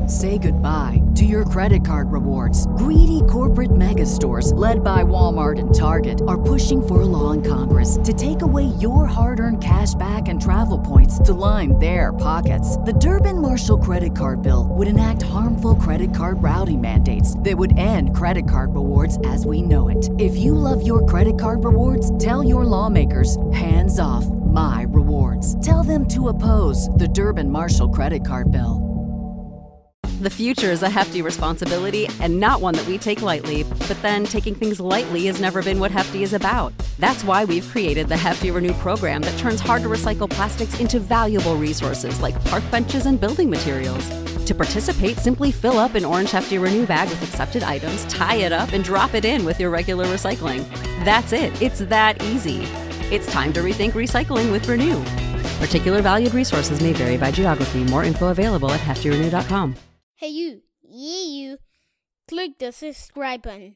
Say goodbye to your credit card rewards. Greedy corporate mega stores, led by Walmart and Target, are pushing for a law in Congress to take away your hard-earned cash back and travel points to line their pockets. The Durbin-Marshall credit card bill would enact harmful credit card routing mandates that would end credit card rewards as we know it. If you love your credit card rewards, tell your lawmakers, hands off my rewards. Tell them to oppose the Durbin-Marshall credit card bill. The future is a hefty responsibility and not one that we take lightly. But then taking things lightly has never been what Hefty is about. That's why we've created the Hefty Renew program that turns hard-to-recycle plastics into valuable resources like park benches and building materials. To participate, simply fill up an orange Hefty Renew bag with accepted items, tie it up, and drop it in with your regular recycling. That's it. It's that easy. It's time to rethink recycling with Renew. Particular valued resources may vary by geography. More info available at heftyrenew.com. Hey you, yeah you, click the subscribe button.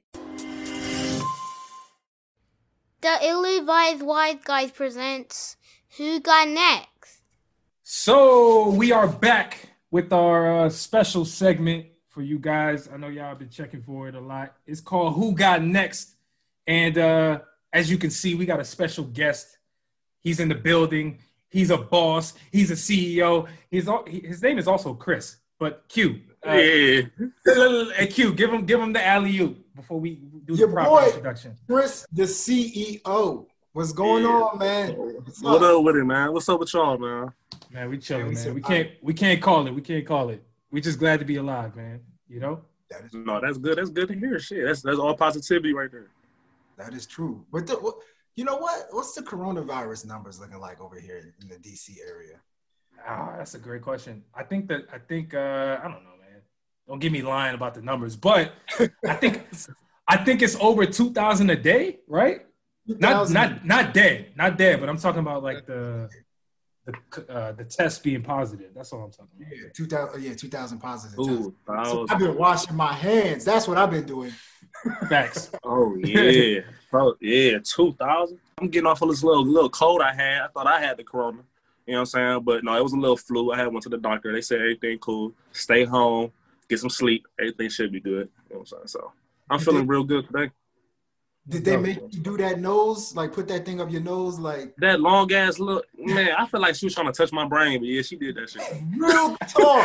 The Ill-Advised Wise Guys presents Who Got Next? So we are back with our special segment for you guys. I know y'all have been checking for it a lot. It's called Who Got Next? And as you can see, we got a special guest. He's in the building. He's a boss. He's a CEO. His name is also Chris. But Q, hey Q, give him the alley-oop before we do the proper introduction. Chris, the CEO. What's going on, man? What up with it, man? What's up with y'all, man? Man, we chilling, man. We can't call it. We can't call it. We just glad to be alive, man. You know? That's good. That's good to hear. Shit, that's all positivity right there. That is true. But you know what? What's the coronavirus numbers looking like over here in the DC area? That's a great question. I think I don't know, man. Don't get me lying about the numbers, but I think it's over 2,000 a day, right? Not dead, but I'm talking about like the test being positive. That's all I'm talking about. 2,000 positive. Ooh, so I've been washing my hands. That's what I've been doing. Facts. Oh yeah, 2,000. I'm getting off of this little cold I had. I thought I had the corona. You know what I'm saying? But no, it was a little flu. I went to the doctor. They said everything cool. Stay home. Get some sleep. Everything should be good. You know what I'm saying? So I'm feeling real good today. Did they make you do that nose? Like put that thing up your nose? Like that long ass look? Man, I feel like she was trying to touch my brain. But yeah, she did that shit. Real talk.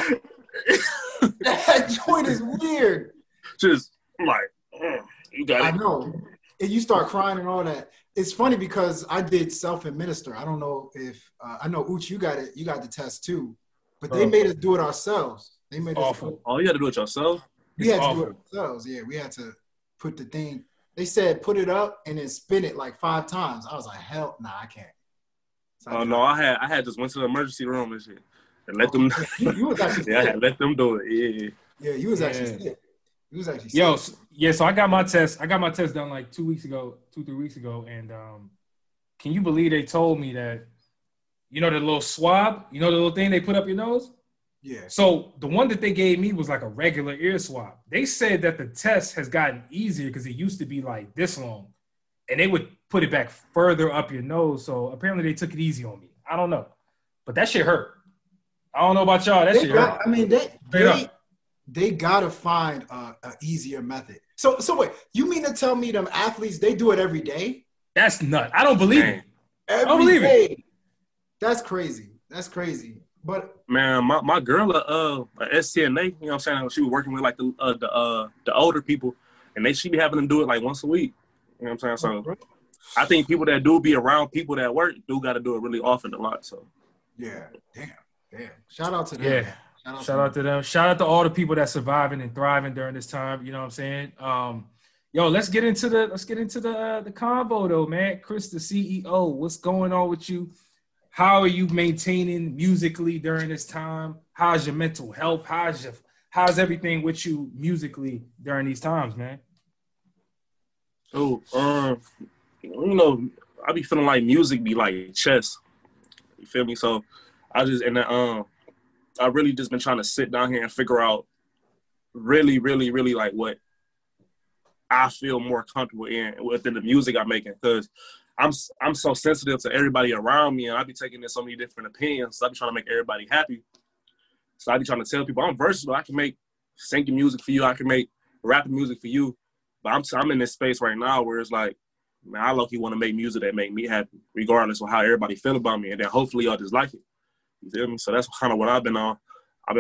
That joint is weird. Just like, you got it. I know. And you start crying and all that. It's funny because I did self-administer. I don't know if I know Uch, you got it. You got the test too, but they made us do it ourselves. They made awful. Oh, you had to do it yourself. We had to do it ourselves. Yeah, we had to put the thing. They said put it up and then spin it like 5 times. I was like, hell, nah, I can't. So I had just went to the emergency room and shit and let them. You was actually I had let them do it. Yeah, you was actually sick. You was actually sick. So I got my test. Done like 3 weeks ago, and can you believe they told me that, you know, the little swab, you know, the little thing they put up your nose? Yeah. So the one that they gave me was like a regular ear swab. They said that the test has gotten easier because it used to be like this long, and they would put it back further up your nose. So apparently they took it easy on me. I don't know, but that shit hurt. I don't know about y'all. That shit hurt. I mean, they gotta find an easier method. So wait, you mean to tell me them athletes, they do it every day? That's nuts. I don't believe it. I don't believe it. That's crazy. But man, my girl at STNA, you know what I'm saying? She was working with like the older people, and she be having them do it like once a week. You know what I'm saying? So I think people that do be around people that work do got to do it really often a lot. So yeah, damn. Shout out to them. Yeah. Shout out to them. Shout out to all the people that's surviving and thriving during this time. You know what I'm saying? Let's get into the convo though, man. Chris, the CEO, what's going on with you? How are you maintaining musically during this time? How's your mental health? How's everything with you musically during these times, man? So, you know, I be feeling like music be like chess. You feel me? So I really just been trying to sit down here and figure out really, really, really like what I feel more comfortable in within the music I'm making, because I'm so sensitive to everybody around me, and I be taking in so many different opinions. So I be trying to make everybody happy. So I be trying to tell people I'm versatile. I can make singing music for you. I can make rapping music for you. But I'm in this space right now where it's like, man, I low-key want to make music that make me happy, regardless of how everybody feel about me. And then hopefully y'all just like it. You feel me? So that's kind of what I've been on.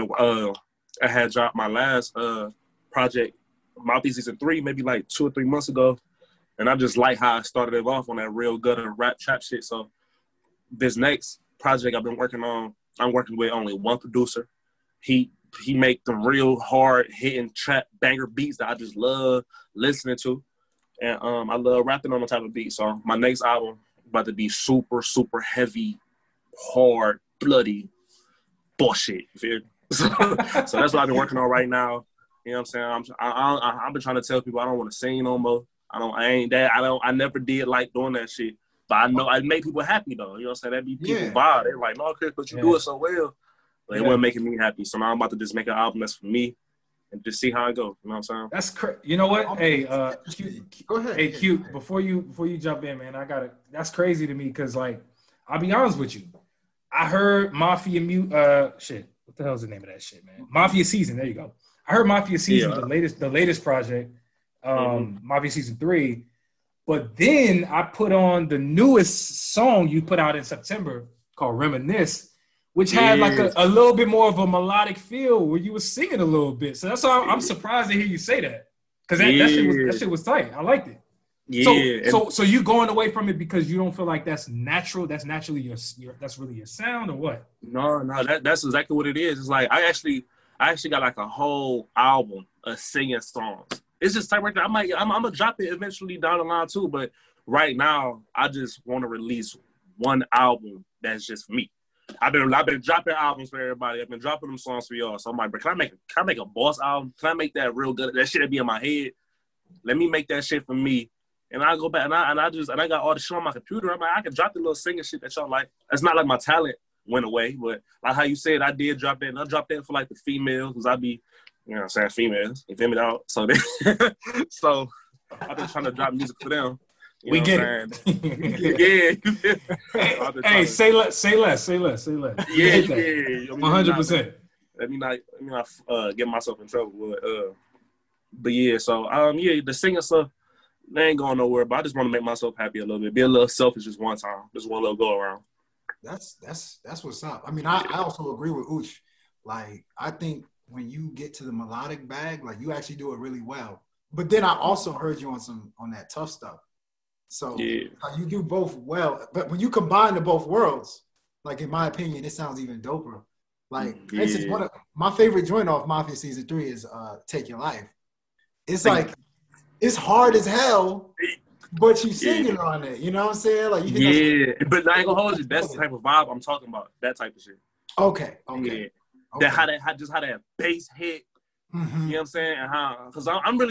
I had dropped my last project, Mouthpiece Season 3, maybe like 2 or 3 months ago. And I just like how I started it off on that real gutter rap trap shit. So this next project I've been working on, I'm working with only one producer. He make the real hard hitting trap banger beats that I just love listening to. And I love rapping on the type of beat. So my next album about to be super, super heavy, hard, bloody bullshit. You feel me? So that's what I've been working on right now. You know what I'm saying? I've been trying to tell people I don't want to sing no more. I never did like doing that shit. But I know I make people happy though. You know what I'm saying? That be people vibe. They're like, no, Chris, but you do it so well. But it wasn't making me happy. So now I'm about to just make an album that's for me and just see how it goes. You know what I'm saying? That's crazy. You know what? Hey, Go ahead. Hey, Q, before you jump in, man, that's crazy to me because, like, I'll be honest with you. I heard Mafia shit. What the hell is the name of that shit, man? Mafia Season. There you go. I heard Mafia Season, the latest project, Mafia Season 3. But then I put on the newest song you put out in September called Reminisce, which had like a little bit more of a melodic feel where you were singing a little bit. So that's why I'm surprised to hear you say that. Because that shit was tight. I liked it. Yeah. So you going away from it because you don't feel like that's natural? That's naturally that's really your sound, or what? No, that's exactly what it is. It's like I actually got like a whole album of singing songs. It's just type right there. I'm gonna drop it eventually down the line too, but right now I just want to release one album that's just for me. I've been dropping albums for everybody. I've been dropping them songs for y'all. So I'm like, but can I make a boss album? Can I make that real good? That shit that be in my head. Let me make that shit for me. And I go back and I got all the shit on my computer. I'm like, I can drop the little singing shit that y'all like. It's not like my talent went away, but like how you said, I did drop it. And I dropped that for like the females, because I be, you know what I'm saying, females. You feel me out? So so I've been trying to drop music for them. We get it. Yeah. Hey, say less. Yeah. 100%. Let me not get myself in trouble. But yeah, so the singing stuff, they ain't going nowhere. But I just want to make myself happy a little bit. Be a little selfish just one time. Just one little go around. That's what's up. I mean, I also agree with Uch. Like, I think when you get to the melodic bag, like, you actually do it really well. But then I also heard you on that tough stuff. So you do both well. But when you combine the both worlds, like, in my opinion, it sounds even doper. Like, for instance, one of my favorite joint off Mafia Season 3 is Take Your Life. It's like, it's hard as hell, but you singing on it. You know what I'm saying? Like, but I ain't gonna hold you. That's the type of vibe I'm talking about. That type of shit. Okay. Yeah. That how that bass hit. Mm-hmm. You know what I'm saying? And how, because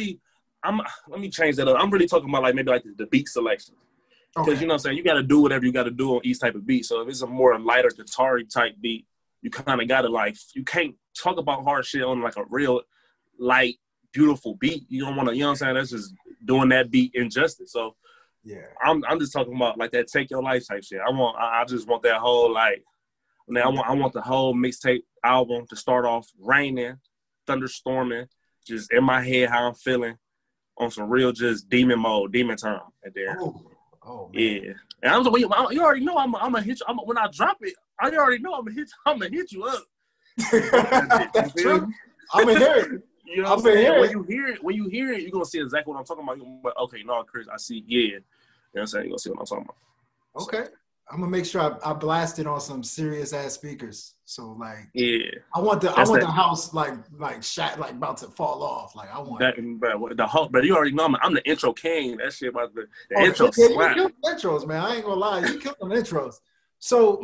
let me change that up. I'm really talking about like maybe like the beat selection. Because you know what I'm saying, you got to do whatever you got to do on each type of beat. So if it's a more lighter guitar type beat, you kind of got to like, you can't talk about hard shit on like a real light, beautiful beat. You don't want to, you know what I'm saying? That's just doing that beat injustice. So yeah, I'm just talking about like that Take Your Life type shit. I just want that whole like, I want the whole mixtape album to start off raining, thunderstorming, just in my head how I'm feeling on some real just demon mode, demon time at there. Oh yeah. And you already know I'm gonna hit you. When I drop it, I already know I'm gonna hit you up. That's true. I'm gonna hear it. You know what I'm saying? When you hear it, you're gonna see exactly what I'm talking about. You're gonna be like, okay, no, Chris, I see. Yeah. You know what I'm saying? You're gonna see what I'm talking about. Okay. I'm gonna make sure I blast it on some serious ass speakers. So like, I want the house like shot, like about to fall off. Like I want that, but you already know I'm the intro king. That shit about the intro slap. You kill intros, man. I ain't gonna lie, you kill them intros. So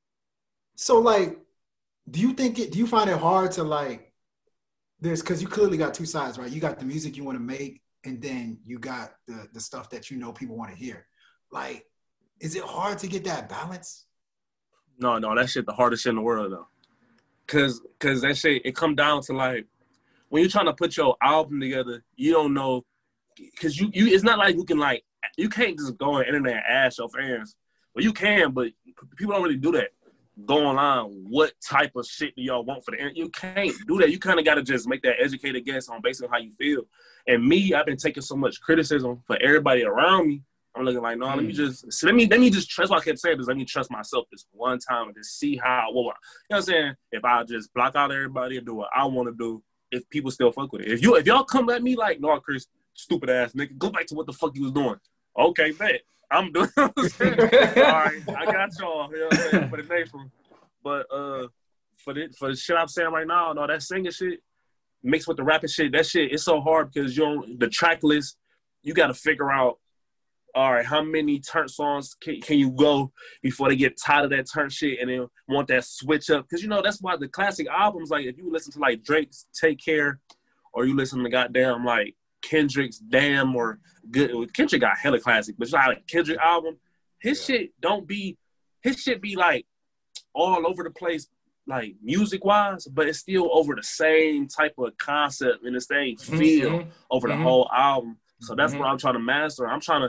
like, do you find it hard to like, because you clearly got two sides, right? You got the music you want to make, and then you got the stuff that you know people want to hear. Like, is it hard to get that balance? No, that shit the hardest shit in the world though. Cause that shit, it come down to like, when you're trying to put your album together, you don't know, cause you it's not like you can't just go on the internet and ask your fans. Well, you can, but people don't really do that. go online. What type of shit do y'all want for the end? You can't do that. You kind of got to just make that educated guess on based on how you feel. And me, I've been taking so much criticism for everybody around me. I'm looking like, no, let me just trust. That's why I kept saying this. Let me trust myself this one time and just see how. You know what I'm saying? If I just block out everybody and do what I want to do, if people still fuck with it. If y'all come at me like, no, Chris, stupid ass nigga, go back to what the fuck you was doing. Okay, bet. I'm doing. All right, I got y'all. You know what I'm saying? For the next one. But for the shit I'm saying right now, no, that singing shit mixed with the rapping shit, that shit, it's so hard because the track list, you got to figure out, all right, how many turn songs can you go before they get tired of that turn shit and then want that switch up? Because, that's why the classic albums, like, if you listen to, like, Drake's Take Care or you listen to goddamn, like, Kendrick's Damn or Good. Kendrick got hella classic, but it's like Kendrick album, his shit be, like, all over the place, like, music-wise, but it's still over the same type of concept and the same feel over the whole album. So that's what I'm trying to master. I'm trying to,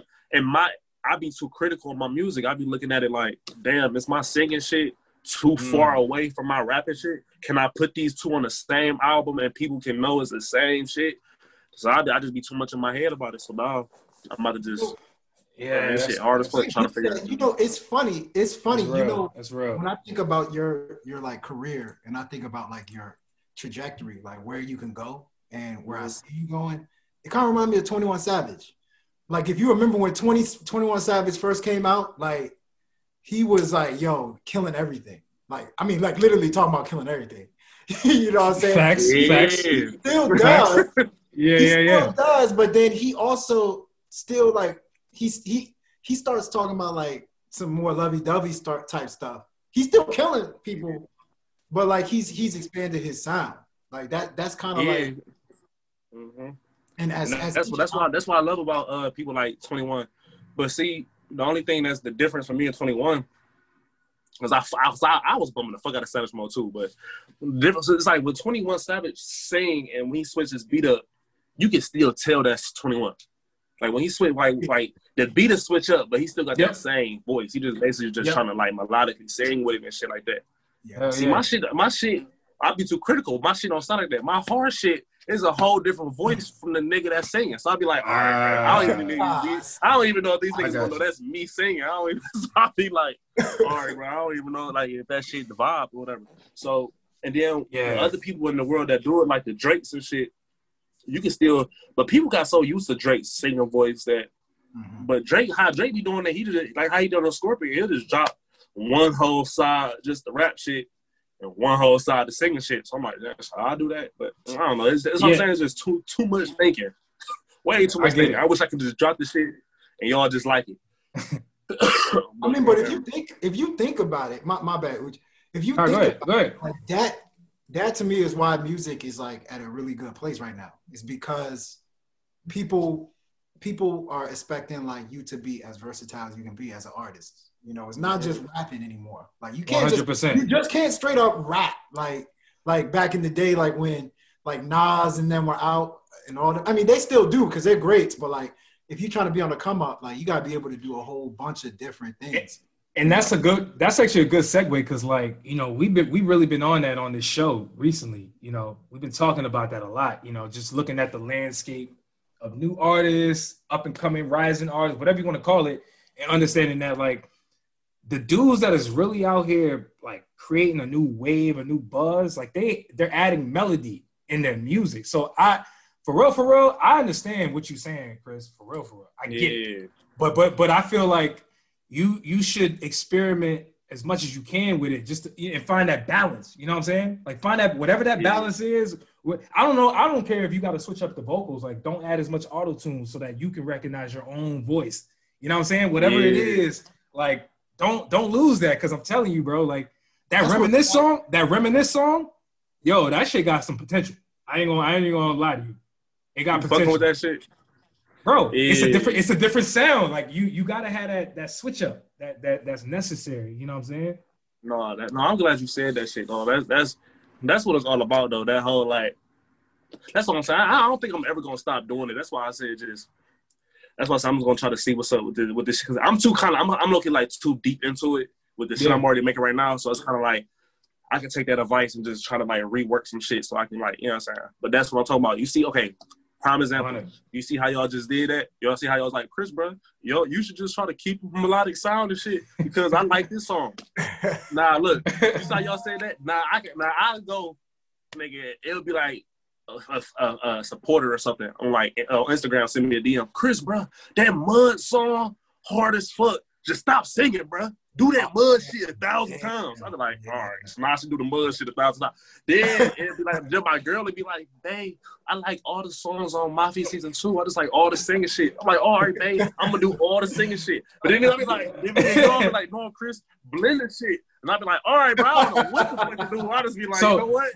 I be too critical of my music. I be looking at it like, damn, is my singing shit too far away from my rapping shit? Can I put these two on the same album and people can know it's the same shit? So I just be too much in my head about it. So now I'm about to just this shit hard as fuck trying to figure it out. It's funny. It's funny. It's real. When I think about your like career and I think about like your trajectory, like where you can go and where I see you going, it kind of reminds me of 21 Savage. Like, if you remember when 21 Savage first came out, like, he was like, yo, killing everything. Like, I mean, like, literally talking about killing everything. You know what I'm saying? Facts. He still does. He still does, but then he also still, like, he starts talking about, like, some more lovey-dovey type stuff. He's still killing people, but, like, he's expanded his sound. Like, that's kind of like... Mm-hmm. And that's why I love about people like 21. But see, the only thing that's the difference for me and 21 is I was bumming the fuck out of Savage Mode too. But the difference is like with 21 Savage sing and when he switches beat up, you can still tell that's 21. Like when he switch, like the beat is switch up, but he still got that same voice. He just basically trying to like melodically sing with it and shit like that. Yeah. See, my shit, I'd be too critical. My shit don't sound like that. My hard shit is a whole different voice from the nigga that's singing. So I'd be like, all right, man, I don't even know if these niggas gonna know that's me singing. So I'd be like, all right, bro, I don't even know like if that shit the vibe or whatever. So and then other people in the world that do it, like the Drakes and shit, you can still, but people got so used to Drake's singing voice that, but how Drake be doing that, he just like how he done on Scorpion, he'll just drop one whole side just the rap shit. And one whole side the singing shit. So I'm like, that's how I do that. But I don't know. It's what I'm saying. It's just too much thinking. Way too much thinking. I wish I could just drop the shit and y'all just like it. I mean, but if you think about it, my bad. If you think about it, like that to me is why music is like at a really good place right now. It's because people are expecting like you to be as versatile as you can be as an artist. You know, it's not just rapping anymore. Like you can't 100%. You just can't straight up rap like back in the day, like when like Nas and them were out and all that. I mean, they still do because they're greats, but like if you're trying to be on the come up, like you gotta be able to do a whole bunch of different things. And that's actually a good segue because like, you know, we've really been on that on this show recently. You know, we've been talking about that a lot, you know, just looking at the landscape of new artists, up and coming, rising artists, whatever you want to call it, and understanding that like the dudes that is really out here like creating a new wave, a new buzz, like they're adding melody in their music. So for real, I understand what you're saying, Chris. For real, I get it. But I feel like you should experiment as much as you can with it, just to, and find that balance. You know what I'm saying? Like find that whatever that balance is. I don't know. I don't care if you got to switch up the vocals. Like don't add as much auto-tune so that you can recognize your own voice. You know what I'm saying? Whatever it is, like don't lose that because I'm telling you, bro. Like that Reminisce song, yo, that shit got some potential. I ain't gonna lie to you. It got potential. Fucking with that shit, bro. It's a different sound. Like you gotta have that switch up that's necessary. You know what I'm saying? No, I'm glad you said that shit. No, that's what it's all about though. That whole like, that's what I'm saying. I don't think I'm ever gonna stop doing it. That's why I said just. That's why I'm just gonna try to see what's up with this because I'm looking like too deep into it with the shit I'm already making right now. So it's kind of like I can take that advice and just try to like rework some shit so I can like, you know what I'm saying? But that's what I'm talking about. You see, okay, prime example. You see how y'all just did that? Y'all see how y'all was like, Chris, bro, you should just try to keep melodic sound and shit because I like this song. Nah, look, you saw y'all say that? I'll go, nigga, it'll be like a supporter or something on like Instagram, send me a DM. Chris, bro, that Mud song, hard as fuck. Just stop singing, bro. Do that Mud shit 1,000 times. I'd be like, all right, Smash should do the Mud shit 1,000 times. Then it'd be like, then my girl would be like, babe, I like all the songs on Mafia Season 2. I just like all the singing shit. I'm like, all right, babe, I'm gonna do all the singing shit. But then I'll be like, no, Chris, blend the shit. And I'd be like, all right, bro, I don't know what the fuck to do. I'll just be like, you know what?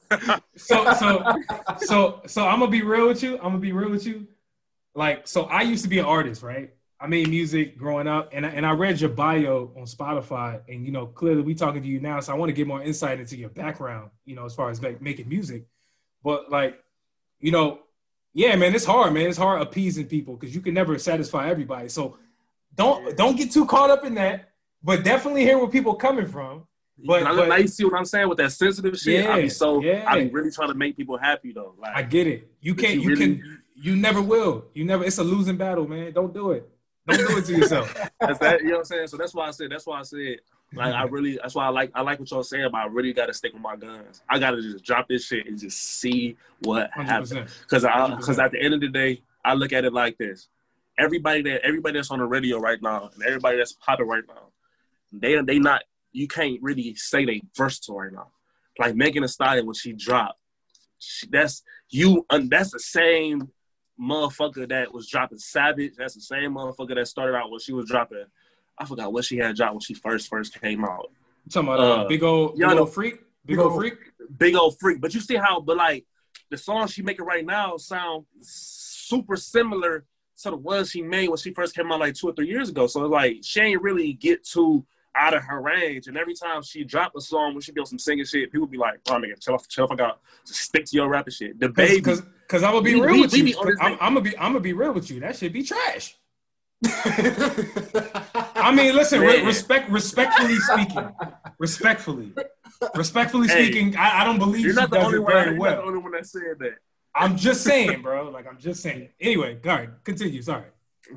So I'm gonna be real with you. Like, so I used to be an artist, right? I made music growing up, and I read your bio on Spotify, and, you know, clearly we talking to you now, so I want to get more insight into your background, you know, as far as making music. But, like, you know, yeah, man, it's hard, man. It's hard appeasing people because you can never satisfy everybody. So don't get too caught up in that, but definitely hear where people are coming from. But now you see what I'm saying with that sensitive shit. I be really trying to make people happy though. Like, I get it. You never will. It's a losing battle, man. Don't do it. Don't do it to yourself. That's that, you know what I'm saying? So that's why I said, like, that's why I like what y'all saying, but I really got to stick with my guns. I got to just drop this shit and just see what happens. Because at the end of the day, I look at it like this. Everybody that's on the radio right now and everybody that's popping right now, they not, you can't really say they versatile right now. Like Megan Thee Stallion, when she dropped, that's the same motherfucker that was dropping Savage. That's the same motherfucker that started out when she was dropping. I forgot what she had dropped when she first came out. You talking about Big Old Freak? Big Old Freak. But you see how, but the songs she making right now sound super similar to the ones she made when she first came out like 2 or 3 years ago. So it's like she ain't really get too out of her range. And every time she drop a song when she be on some singing shit, people be like, oh, nigga, chill off, I got to stick to your rapping shit. The baby. Because I'm going to be real with you. I'm going to be real with you. That shit be trash. I mean, listen, respectfully speaking, I don't believe she does it very well. You're not the only one that said that. I'm just saying, bro. I'm just saying. Anyway, go ahead. Continue. Sorry.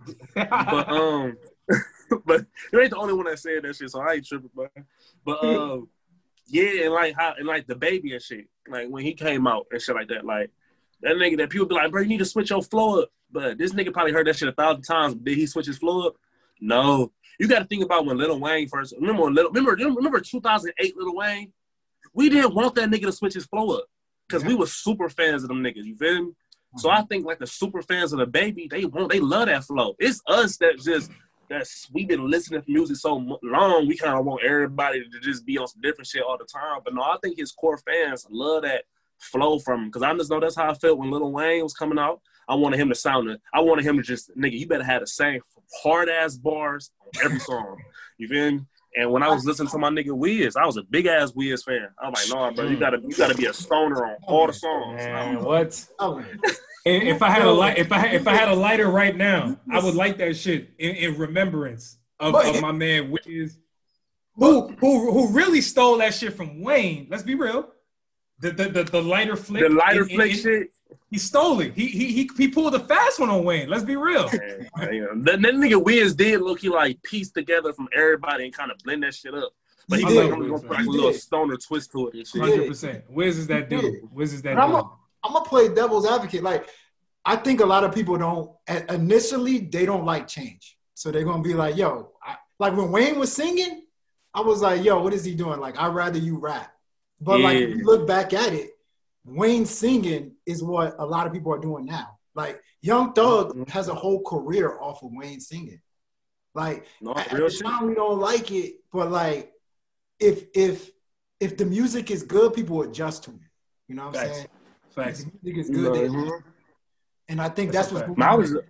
But you ain't the only one that said that shit, so I ain't tripping, bro. But yeah, and like the baby and shit, like when he came out and shit like that, like that nigga that people be like, bro, you need to switch your flow up. But this nigga probably heard that shit 1,000 times. Did he switch his flow up? No. You got to think about when Lil Wayne first. Remember 2008 Lil Wayne? We didn't want that nigga to switch his flow up because we were super fans of them niggas. You feel me? So I think like the super fans of the baby, they love that flow. It's us we've been listening to music so long, we kind of want everybody to just be on some different shit all the time. But no, I think his core fans love that flow from him. Because I just know that's how I felt when Lil Wayne was coming out. I wanted him to just, nigga, you better have the same hard-ass bars on every song. You feel me? And when I was listening to my nigga Wiz, I was a big-ass Wiz fan. I was like, no, bro, you gotta be a stoner on all the songs. Man, what? If I had a lighter right now, I would light that shit in remembrance of my man Wiz, who really stole that shit from Wayne. Let's be real. The lighter flick. The lighter flick shit. He stole it. He pulled a fast one on Wayne. Let's be real. That nigga Wiz did look like pieced together from everybody and kind of blend that shit up. But he did. I'm gonna put like a little stoner twist to it and shit. 100%. Wiz is that dude. I'm gonna play devil's advocate. Like, I think a lot of people initially they don't like change, so they're gonna be like, "Yo," like when Wayne was singing, I was like, "Yo, what is he doing?" Like, I'd rather you rap. But like, if you look back at it, Wayne singing is what a lot of people are doing now. Like, Young Thug has a whole career off of Wayne singing. Like, at the time we don't like it, but like, if the music is good, people adjust to it. You know what I'm saying? Facts. If the music is good, and I think that's what's going on.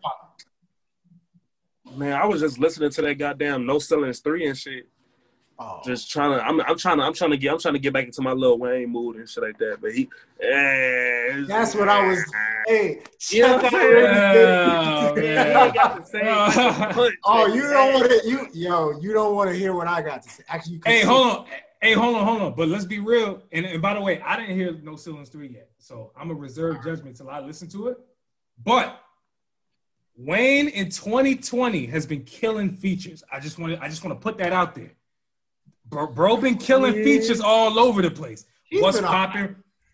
Man, I was just listening to that goddamn No Ceilings 3 and shit. Oh. Just trying to get back into my Lil Wayne mood and shit like that. But that's what I was. Hey, Yeah, check out Yeah, Raven's Yeah, man. he got the same punch. Oh, you don't want to, you don't want to hear what I got to say. Actually, you can Hey, see. hold on. But let's be real. And by the way, I didn't hear No Ceilings 3 yet. So I'm going to reserve judgment till I listen to it. But Wayne in 2020 has been killing features. I just want to put that out there. Bro been killing features all over the place. What's popping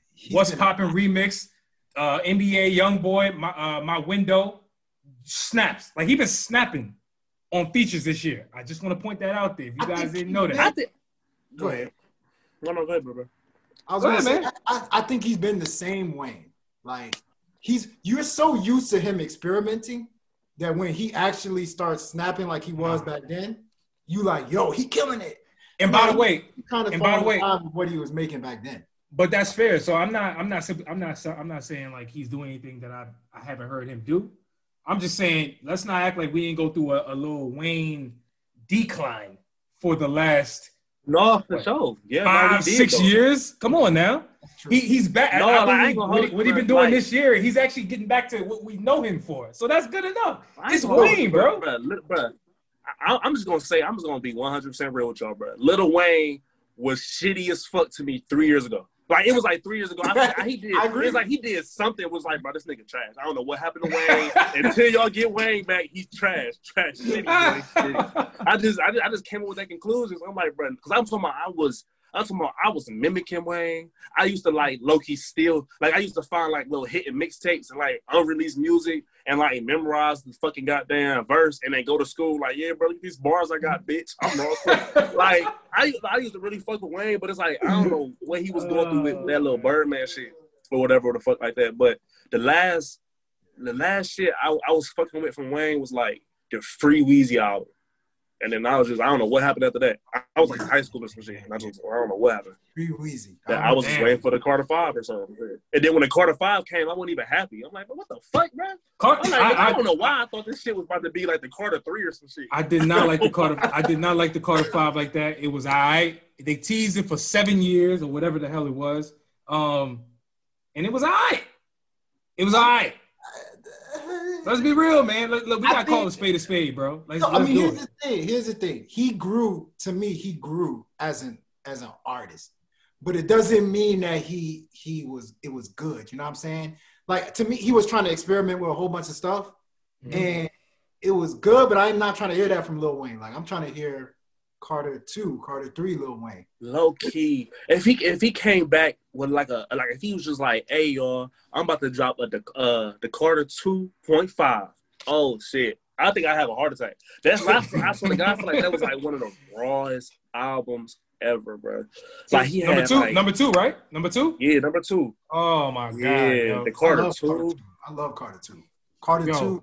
remix, NBA YoungBoy, my window snaps. Like he been snapping on features this year. I just want to point that out there. If you guys didn't know that. Go ahead. No, go ahead, bro. I was gonna say, I think he's been the same Wayne. Like you're so used to him experimenting that when he actually starts snapping like he was back then, you like, yo, he killing it. And by the way, what he was making back then. But that's fair. So I'm not saying like he's doing anything that I haven't heard him do. I'm just saying let's not act like we ain't go through a little Wayne decline for the last for sure. Yeah, 5-6 years. Come on now. He's back. What he been doing this year, he's actually getting back to what we know him for. So that's good enough. It's Wayne, bro. I'm just gonna be 100% real with y'all, bro. Lil Wayne was shitty as fuck to me 3 years ago. Like it was like 3 years ago. He did. I agree. It was like he did something. It was like, bro, this nigga trash. I don't know what happened to Wayne. Until y'all get Wayne back, he's trash, shitty. I just came up with that conclusion. I'm like, bro, because I'm talking about I was mimicking Wayne. I used to like low-key steal, like I used to find like little hit and mixtapes and like unreleased music and like memorize the fucking goddamn verse and then go to school like, yeah, bro, look at these bars I got, bitch. I'm wrong. Like I used to really fuck with Wayne, but it's like I don't know what he was going through with that little Birdman shit or whatever the fuck like that. But the last shit I was fucking with from Wayne was like the Free Weezy album. And then I don't know what happened after that. I was like in high school or some shit. And I don't know what happened. Free Weezy. I was just waiting for the Carter 5 or something. And then when the Carter 5 came, I wasn't even happy. I'm like, what the fuck, man? I don't know why I thought this shit was about to be like the Carter 3 or some shit. I did not like the Carter 5 like that. It was all right. They teased it for 7 years or whatever the hell it was. And it was all right. Let's be real, man. We gotta call a spade, bro. Here's the thing. He grew as an artist, but it doesn't mean that it was good. You know what I'm saying? Like to me, he was trying to experiment with a whole bunch of stuff, and it was good. But I'm not trying to hear that from Lil Wayne. Like I'm trying to hear Carter 2, Carter 3, Lil Wayne. Low key. If he came back with if he was just like, hey y'all, I'm about to drop the Carter 2.5. Oh shit. I think I have a heart attack. I swear to God, I feel like that was like one of the rawest albums ever, bro. Like he had number two, right? Number 2? Yeah, number 2. Oh my God. Yeah, the Carter 2. I love Carter 2. Carter 2.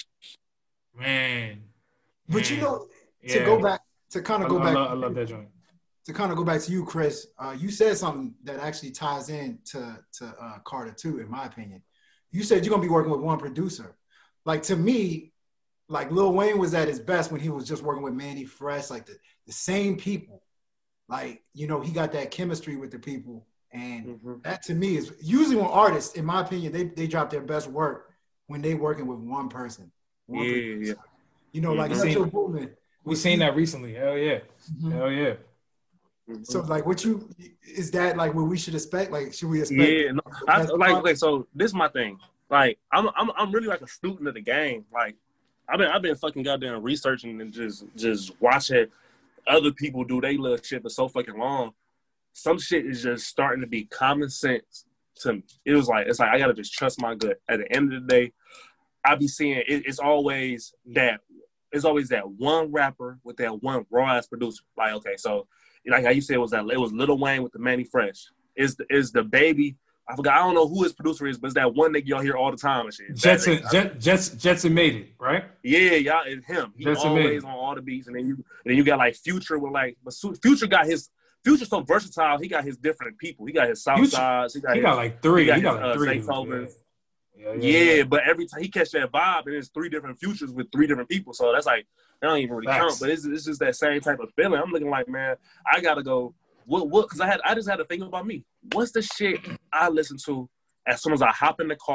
Man. But you know, to go back. I love that joint. To kind of go back to you, Chris, you said something that actually ties in to Carter 2, in my opinion. You said you're going to be working with one producer. Like, to me, like Lil Wayne was at his best when he was just working with Mannie Fresh, like the same people. Like, you know, he got that chemistry with the people. And that, to me, is usually when artists, in my opinion, they drop their best work when they working with one person. Producer. You know, like Metro Boomin. We seen that recently. Hell yeah. Hell yeah. So like is that like what we should expect? Like should we expect? Yeah, no. So this is my thing. Like I'm really like a student of the game. Like I've been fucking goddamn researching and just watching other people do their little shit for so fucking long. Some shit is just starting to be common sense to me. It's like I gotta just trust my gut. At the end of the day, I be seeing it's always that one rapper with that one raw ass producer. Like, okay, so like how you said it was Lil Wayne with the Mannie Fresh. Is the baby? I forgot. I don't know who his producer is, but it's that one nigga y'all hear all the time and shit. Jetson made it, right? Yeah, y'all, it's him. He Jetson always on all the beats, and then you got like Future with like, but Future got his. Future's so versatile. He got his different people. He got his Southsides. He got like three. He got like three. Yeah, but every time he catch that vibe, and it's 3 different Futures with 3 different people. So that's like, that don't even really count. But it's just that same type of feeling. I'm looking like, man, I gotta go. What? Because I just had to think about me. What's the shit I listen to as soon as I hop in the car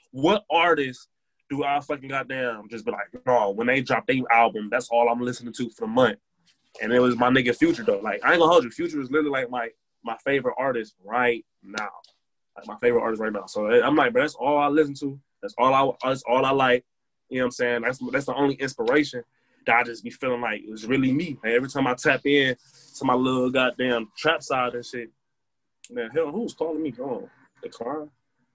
what artist do I fucking goddamn just be like, no, when they drop their album, that's all I'm listening to for the month. And it was my nigga Future though. Like, I ain't gonna hold you. Future is literally like my favorite artist right now. Like my favorite artist right now. So I'm like, but that's all I listen to. That's all I like. You know what I'm saying? That's the only inspiration that I just be feeling like it was really me. Like, every time I tap in to my little goddamn trap side and shit, man, hell, who was calling me? Oh, decline.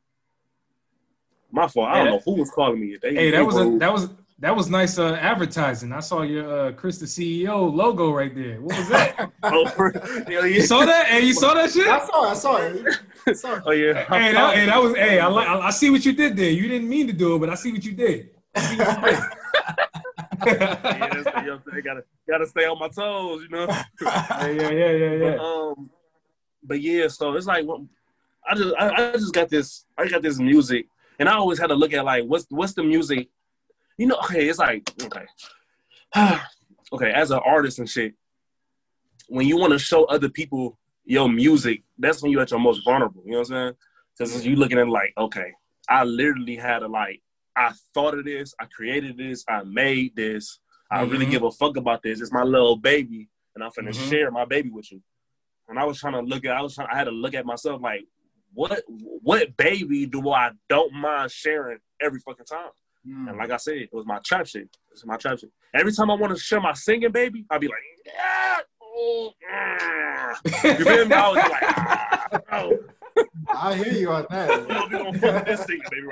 My fault. I don't know who was calling me. That was nice advertising. I saw your Chris the CEO logo right there. What was that? You saw that? Hey, you saw that shit? I saw it. Oh yeah. That was. Hey, I see what you did there. You didn't mean to do it, but I see what you did. Yeah, gotta stay on my toes, you know. Yeah. But yeah, so it's like I just got this. I got this music. And I always had to look at, like, what's the music? You know, okay, it's like, okay, as an artist and shit, when you want to show other people your music, that's when you're at your most vulnerable, you know what I'm saying? Because you looking at it like, okay, I literally had to, like, I thought of this, I created this, I made this, I really give a fuck about this. It's my little baby, and I'm finna share my baby with you. And I was trying to I had to look at myself like, what baby do I don't mind sharing every fucking time? And like I said, it was my trap shit. It's my trap shit. Every time I want to share my singing baby, I'd be like, yeah, oh, you feel me? I was like, oh. I hear you on that. We're gonna fuck this singing baby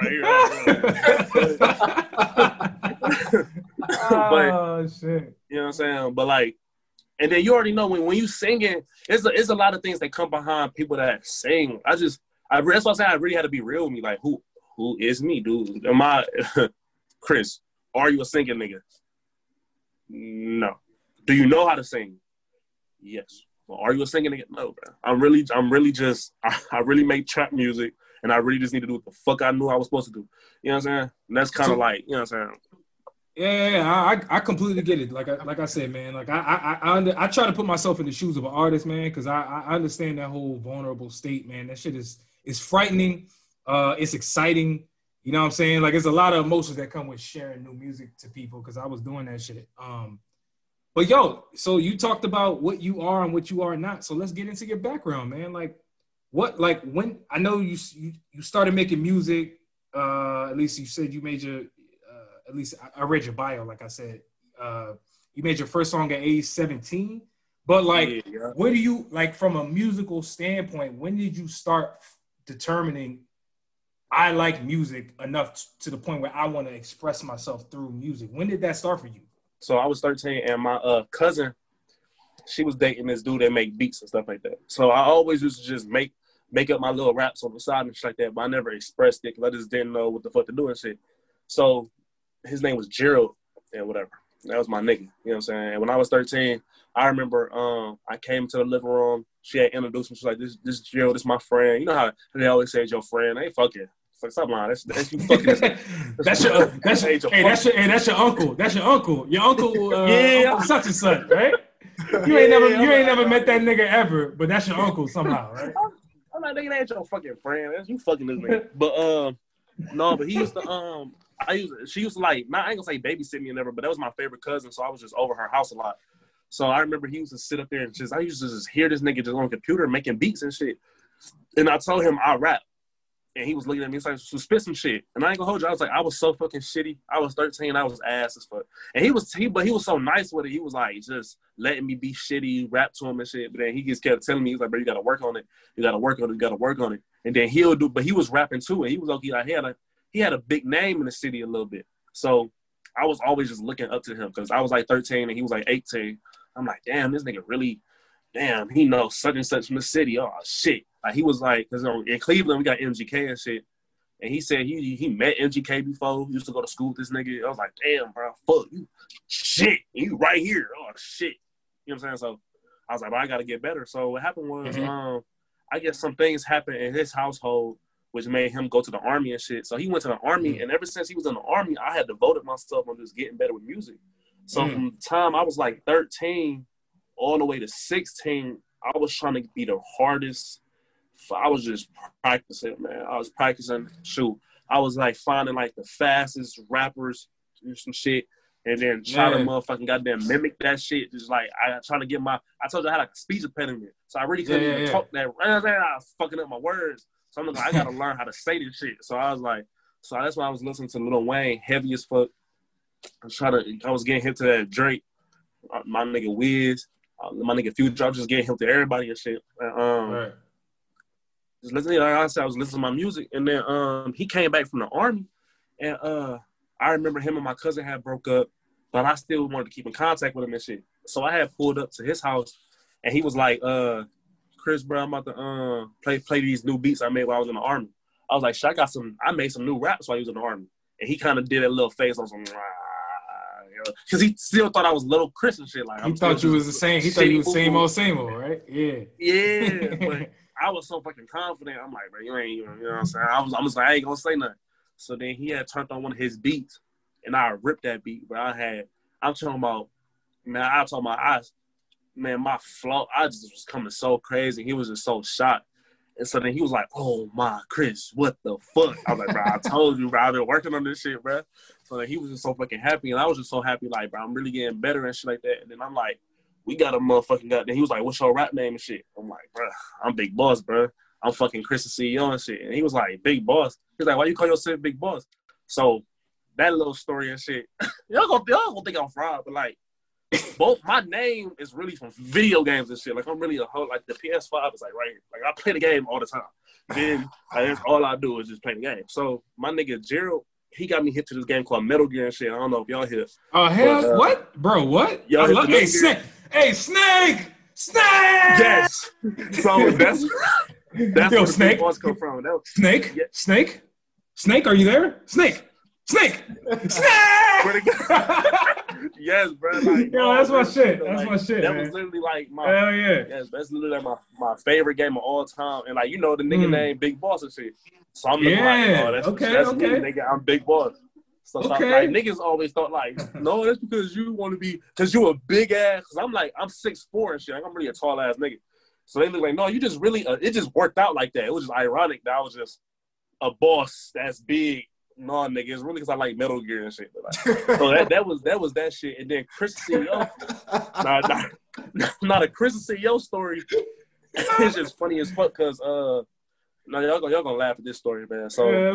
right here. Oh shit. You know what I'm saying? But like, and then you already know when you singing, it's a lot of things that come behind people that sing. That's why I say I really had to be real with me. Like, who is me, dude? Am I Chris? Are you a singing nigga? No. Do you know how to sing? Yes. Well, are you a singing nigga? No, bro. I'm really just I really make trap music, and I really just need to do what the fuck I knew I was supposed to do. You know what I'm saying? And that's kind of like, you know what I'm saying? Yeah, I completely get it. Like I said, man. Like I try to put myself in the shoes of an artist, man, because I understand that whole vulnerable state, man. That shit is frightening. It's exciting. You know what I'm saying? Like, there's a lot of emotions that come with sharing new music to people, because I was doing that shit. But yo, so you talked about what you are and what you are not. So let's get into your background, man. Like, when I know you started making music. At least you said you made your. At least I read your bio, like I said. You made your first song at age 17. But like, What do you, like, from a musical standpoint, when did you start determining I like music enough to the point where I want to express myself through music? When did that start for you? So I was 13, and my cousin, she was dating this dude that make beats and stuff like that. So I always used to just make up my little raps on the side and shit like that, but I never expressed it because I just didn't know what the fuck to do and shit. So his name was Gerald and whatever. That was my nigga. You know what I'm saying? And when I was 13, I remember I came to the living room. She had introduced me. She was like, this Gerald, this my friend. You know how they always say it's your friend. They fucking. Like, stop lying. That's you fucking. That's your uncle. That's your uncle. Your uncle, uncle such and such, right? You ain't never met that nigga ever, but that's your uncle somehow, right? I'm like, nigga, that ain't your fucking friend. That's you fucking this nigga. But no, but he used to she used to, like, I ain't gonna say babysit me or never, but that was my favorite cousin, so I was just over her house a lot. So I remember he used to sit up there and I used to just hear this nigga just on the computer making beats and shit. And I told him I rap. And he was looking at me, he's like, so spit some shit. And I ain't gonna hold you. I was like, I was so fucking shitty. I was 13, I was ass as fuck. And he was so nice with it. He was like, just letting me be shitty, rap to him and shit. But then he just kept telling me, he's like, bro, you gotta work on it. You gotta work on it. You gotta work on it. And then but he was rapping too. And he was okay. Like, he had a big name in the city a little bit. So I was always just looking up to him because I was like 13 and he was like 18. I'm like, damn, this nigga really, he knows such and such from the city. Oh, shit. Like, he was like, because in Cleveland, we got MGK and shit. And he said he met MGK before. He used to go to school with this nigga. I was like, damn, bro, fuck you. Shit. You right here. Oh, shit. You know what I'm saying? So I was like, well, I got to get better. So what happened was, I guess some things happened in his household which made him go to the army and shit. So he went to the army, and ever since he was in the army, I had devoted myself on just getting better with music. So from the time I was like 13 all the way to 16, I was trying to be the hardest. I was just practicing, man. I was practicing. Shoot, I was like finding like the fastest rappers or some shit, and then try to motherfucking goddamn mimic that shit. Just like I trying to get I told you I had like a speech impediment, so I really couldn't even talk that. I was fucking up my words. So I'm like, I gotta learn how to say this shit. So I was like, so that's why I was listening to Lil Wayne, heavy as fuck. I was getting hip to that Drake, my nigga Wiz, my nigga Future. I was just getting hip to everybody and shit. Right. Just listening, like I said, I was listening to my music, and then he came back from the army, and I remember him and my cousin had broke up, but I still wanted to keep in contact with him and shit. So I had pulled up to his house, and he was like, Chris, bro, I'm about to play these new beats I made while I was in the army. I was like, shit, I made some new raps while he was in the army. And he kind of did a little face on some, because he still thought I was little Chris and shit. Like, he thought you was the same. He thought you was same old, right? Yeah. Yeah, but I was so fucking confident. I'm like, bro, you ain't even, you know what I'm saying? I'm just like, I ain't gonna say nothing. So then he had turned on one of his beats, and I ripped that beat. But I'm talking about, man, my flow, I just was coming so crazy. He was just so shocked. And so then he was like, oh, my, Chris, what the fuck? I was like, bro, I told you, bro, I've been working on this shit, bro. So then he was just so fucking happy. And I was just so happy, like, bro, I'm really getting better and shit like that. And then I'm like, we got a motherfucking goddamn. He was like, what's your rap name and shit? I'm like, bro, I'm Big Boss, bro. I'm fucking Chris the CEO and shit. And he was like, Big Boss. He was like, why you call yourself Big Boss? So that little story and shit, y'all gonna think I'm fraud, but like, both my name is really from video games and shit. Like I'm really a whole like the PS5 is like right here. Like I play the game all the time. Then that's all I do is just play the game. So my nigga Gerald, he got me hit to this game called Metal Gear and shit. I don't know if y'all hear. Oh hell, what, bro? What? Y'all hey, Snake! Hey, Snake! Yes. So that's Yo, where the Snake. Big Boss come from. Snake? Yeah. Snake, are you there? Snake! Snake! Yes, bro. Like, yo, that's my shit. That's like, my shit. That man. was literally like my. Hell yeah. Yes, that's literally like my favorite game of all time. And like, you know, the nigga named Big Boss and shit. So I'm looking like, oh, that's me, nigga. I'm Big Boss. So like niggas always thought like, no, that's because you want to be, because you a big ass. Because I'm like, I'm 6'4" and shit. Like, I'm really a tall ass nigga. So they look like, no, you just really, it just worked out like that. It was just ironic that I was just a boss that's big. No, nigga, it's really because I like Metal Gear and shit. But like, so that was that shit. And then Chris CEO, not a Chris CEO story. It's just funny as fuck because y'all gonna laugh at this story, man. So yeah,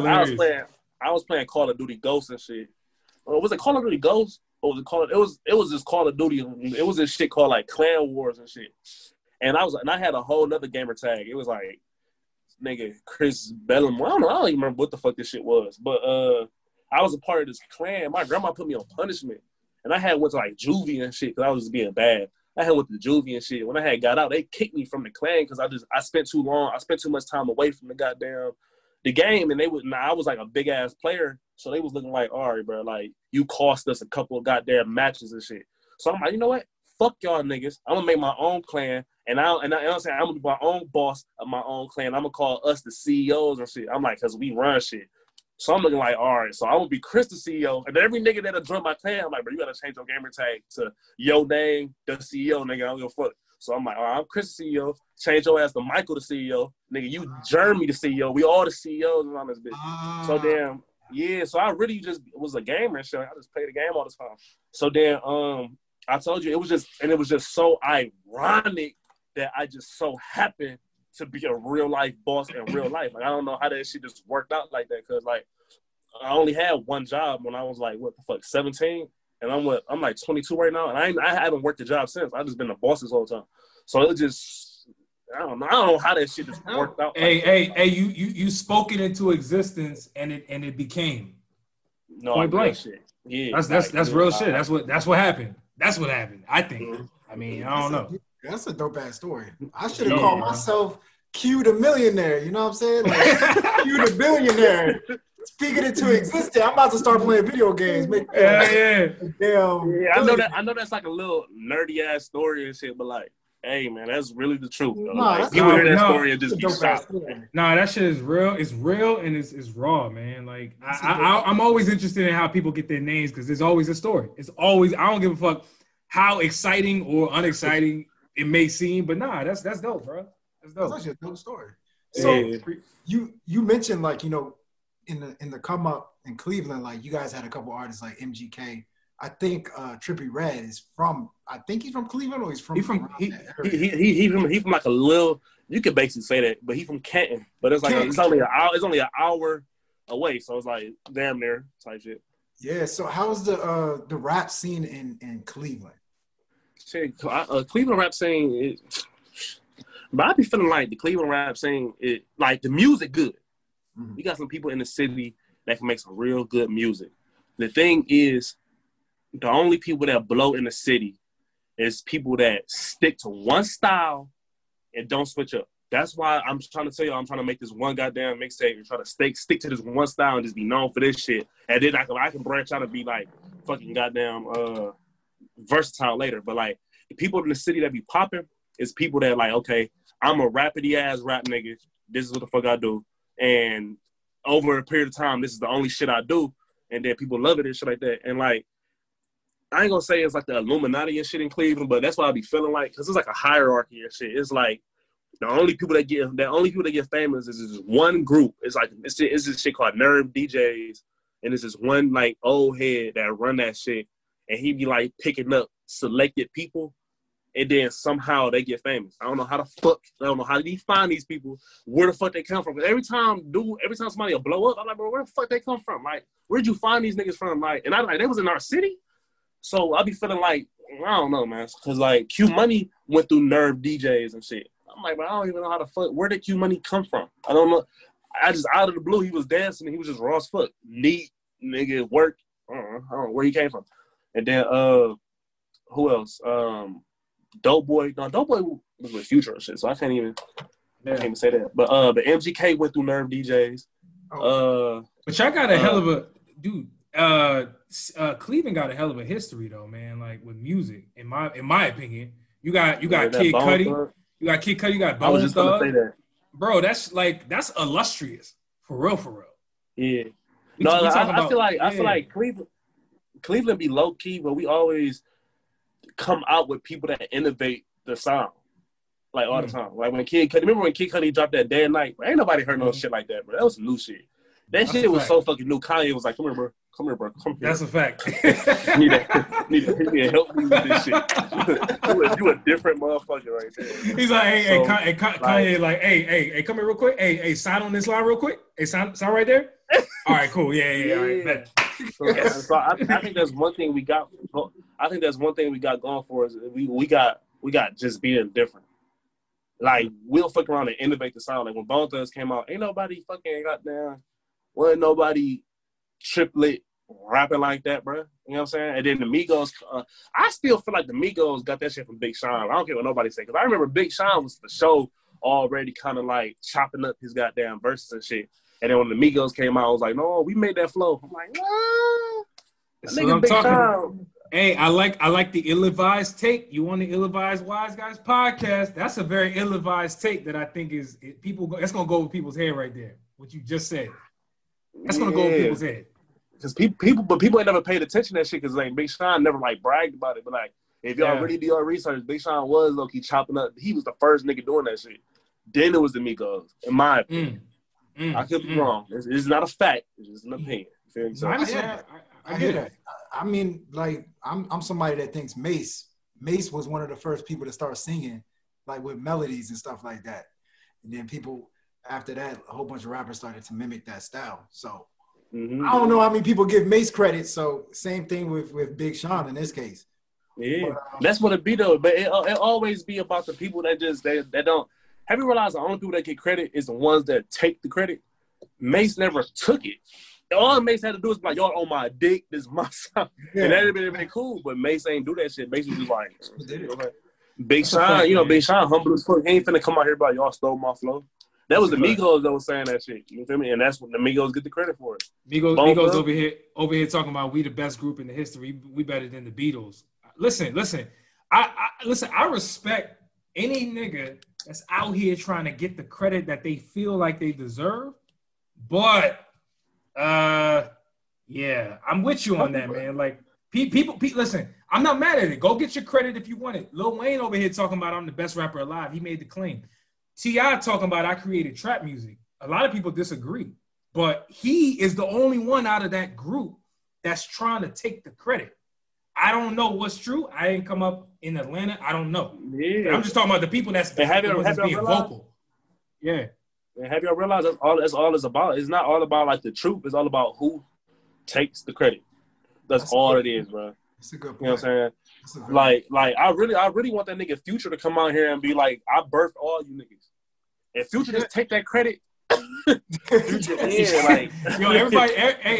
I was playing Call of Duty Ghosts and shit. Was it Call of Duty Ghosts? Or was it was just Call of Duty. It was this shit called like Clan Wars and shit. And I had a whole nother gamer tag. It was like, nigga, Chris Bellum. I don't even remember what the fuck this shit was. But I was a part of this clan. My grandma put me on punishment. And I had went to like juvie and shit because I was just being bad. I had went to juvie and shit. When I had got out, they kicked me from the clan because I spent too much time away from the game. And I was like a big ass player. So they was looking like, all right, bro, like you cost us a couple of goddamn matches and shit. So I'm like, you know what? Fuck y'all niggas. I'm gonna make my own clan. And I'm saying I'm gonna be my own boss of my own clan. I'm gonna call us the CEOs and shit. I'm like, cause we run shit. So I'm looking like, all right, so I'm gonna be Chris the CEO. And every nigga that'll join my clan, I'm like, bro, you gotta change your gamer tag to your name, the CEO, nigga. I don't give a fuck. So I'm like, all right, I'm Chris the CEO. Change your ass to Michael the CEO. Nigga, you Jeremy the CEO. We all the CEOs around this bitch. So damn, yeah. So I really just was a gamer and shit. I just played the game all the time. So then I told you it was just so ironic that I just so happened to be a real life boss in real life. Like I don't know how that shit just worked out like that because like I only had one job when I was like 17, and I'm like 22 right now, and I haven't worked a job since. I just been the boss this whole time. So it just I don't know how that shit just worked out. Hey, you spoke it into existence and it became. No, point blank. Shit. Yeah, that's real shit. That's what happened. That's what happened. I think. Mm-hmm. I mean, I don't know. That's a dope ass story. I should have called myself Q the Millionaire. You know what I'm saying? Like, Q the Billionaire. Speaking it to existence. I'm about to start playing video games. Yeah, I know that's like a little nerdy ass story and shit, but like, hey man, that's really the truth. You hear that story and just be shocked. Nah, that shit is real. It's real and it's raw, man. Like I'm always interested in how people get their names because there's always a story. It's always I don't give a fuck how exciting or unexciting it may seem, but nah, that's dope, bro. That's dope. That's actually a dope story. So you mentioned like, you know, in the come up in Cleveland, like you guys had a couple artists like MGK. I think Trippie Redd is from. I think he's from Cleveland, or he's from. He from like a little. You could basically say that, but he's from Canton. But it's like it's only an hour away, so it's like damn near type shit. Yeah. So how's the rap scene in Cleveland? Shit, Cleveland rap scene. But I be feeling like the Cleveland rap scene, like the music good. Mm-hmm. You got some people in the city that can make some real good music. The thing is, the only people that blow in the city is people that stick to one style and don't switch up. That's why I'm trying to tell you, I'm trying to make this one goddamn mixtape and try to stick to this one style and just be known for this shit. And then I can branch out and be like fucking goddamn versatile later. But like the people in the city that be popping is people that like, okay, I'm a rapidy ass rap nigga. This is what the fuck I do. And over a period of time, this is the only shit I do. And then people love it and shit like that. And like, I ain't gonna say it's like the Illuminati and shit in Cleveland, but that's what I be feeling like, because it's like a hierarchy and shit. It's like the only people that get famous is this one group. It's like it's this shit called Nerve DJs, and it's this one like old head that run that shit, and he be like picking up selected people, and then somehow they get famous. I don't know how do you find these people, where the fuck they come from. Every time somebody will blow up, I'm like, bro, where the fuck they come from? Like, where'd you find these niggas from? Like, and I like they was in our city. So I be feeling like, I don't know, man. Because, like, Q Money went through Nerve DJs and shit. I'm like, bro, I don't even know how the fuck, where did Q Money come from? I don't know. I just, out of the blue, he was dancing and he was just raw as fuck. Neat, nigga, work. I don't know where he came from. And then, who else? Dope Boy. No, Dope Boy was with Future and shit, so I can't even say that. But MGK went through Nerve DJs. But y'all got a hell of a, dude. Cleveland got a hell of a history though, man. Like with music, in my opinion, you got Kid Cudi, you got Kid Cudi, you got Bone Thug. Bro, that's illustrious for real. Yeah. I feel like Cleveland be low key, but we always come out with people that innovate the sound, like all the time. Like when Kid Cudi, remember when Kid Cudi dropped that Day and Night? Ain't nobody heard no shit like that, bro. That was some new shit. That's shit was so fucking new. Kanye was like, come here, bro. Come here. That's a fact. need to help me with this shit. you a different motherfucker right there. He's like, Kanye, like, hey, come here real quick. Hey, sign on this line real quick. Hey, sign right there. All right, cool. Yeah. All right, bet. So I think that's one thing we got. I think that's one thing we got going for us. We got just being different. Like we'll fuck around and innovate the sound. Like when Bone Thugs came out, ain't nobody fucking goddamn. Wasn't nobody triplet rapping like that, bro. You know what I'm saying? And then the Migos, I still feel like the Migos got that shit from Big Sean. I don't care what nobody say, because I remember Big Sean was the show already kind of like chopping up his goddamn verses and shit. And then when the Migos came out, I was like, no, we made that flow. I'm like, what? That's what I'm talking about. Hey, I like the ill-advised take. You want the ill-advised Wise Guys podcast? That's a very ill-advised take that I think is that's gonna go over people's head right there. What you just said. That's gonna go over people's head. Because people ain't never paid attention to that shit. Because like Big Sean never like bragged about it. But like if y'all really do your research, Big Sean was low key chopping up. He was the first nigga doing that shit. Then it was the Migos, in my opinion. I could be wrong. It's not a fact. It's just an opinion. You feel me? I hear that. I mean, like I'm somebody that thinks Mace was one of the first people to start singing like with melodies and stuff like that. And then people after that, a whole bunch of rappers started to mimic that style. So I don't know how many people give Mace credit. So same thing with Big Sean in this case. Yeah, but, that's what it be though. But it always be about the people that just they don't. Have you realized the only people that get credit is the ones that take the credit? Mace never took it. All Mace had to do was be like, y'all on my dick, this is my song. Yeah. And that'd been cool, but Mace ain't do that shit. Mace was just like, Big Sean, Big Sean, humble as fuck. He ain't finna come out here about y'all stole my flow. That was the Migos that was saying that shit. You feel me? And that's when the Migos get the credit for it. Migos over here talking about we the best group in the history. We better than the Beatles. Listen. I respect any nigga that's out here trying to get the credit that they feel like they deserve. But yeah, I'm with you on that, man. Like people, listen, I'm not mad at it. Go get your credit if you want it. Lil Wayne over here talking about I'm the best rapper alive. He made the claim. T.I. talking about I created trap music. A lot of people disagree. but he is the only one out of that group that's trying to take the credit. I don't know what's true. I didn't come up in Atlanta. I don't know. Yeah. I'm just talking about the people that's being vocal. Yeah. And have y'all realized that's all it's about? It's not all about like the truth. It's all about who takes the credit. That's all it is, bro. That's a good point. You know what I'm saying? Like I really want that nigga Future to come out here and be like, I birthed all you niggas. And Future just take that credit. Future, yeah, like yo, everybody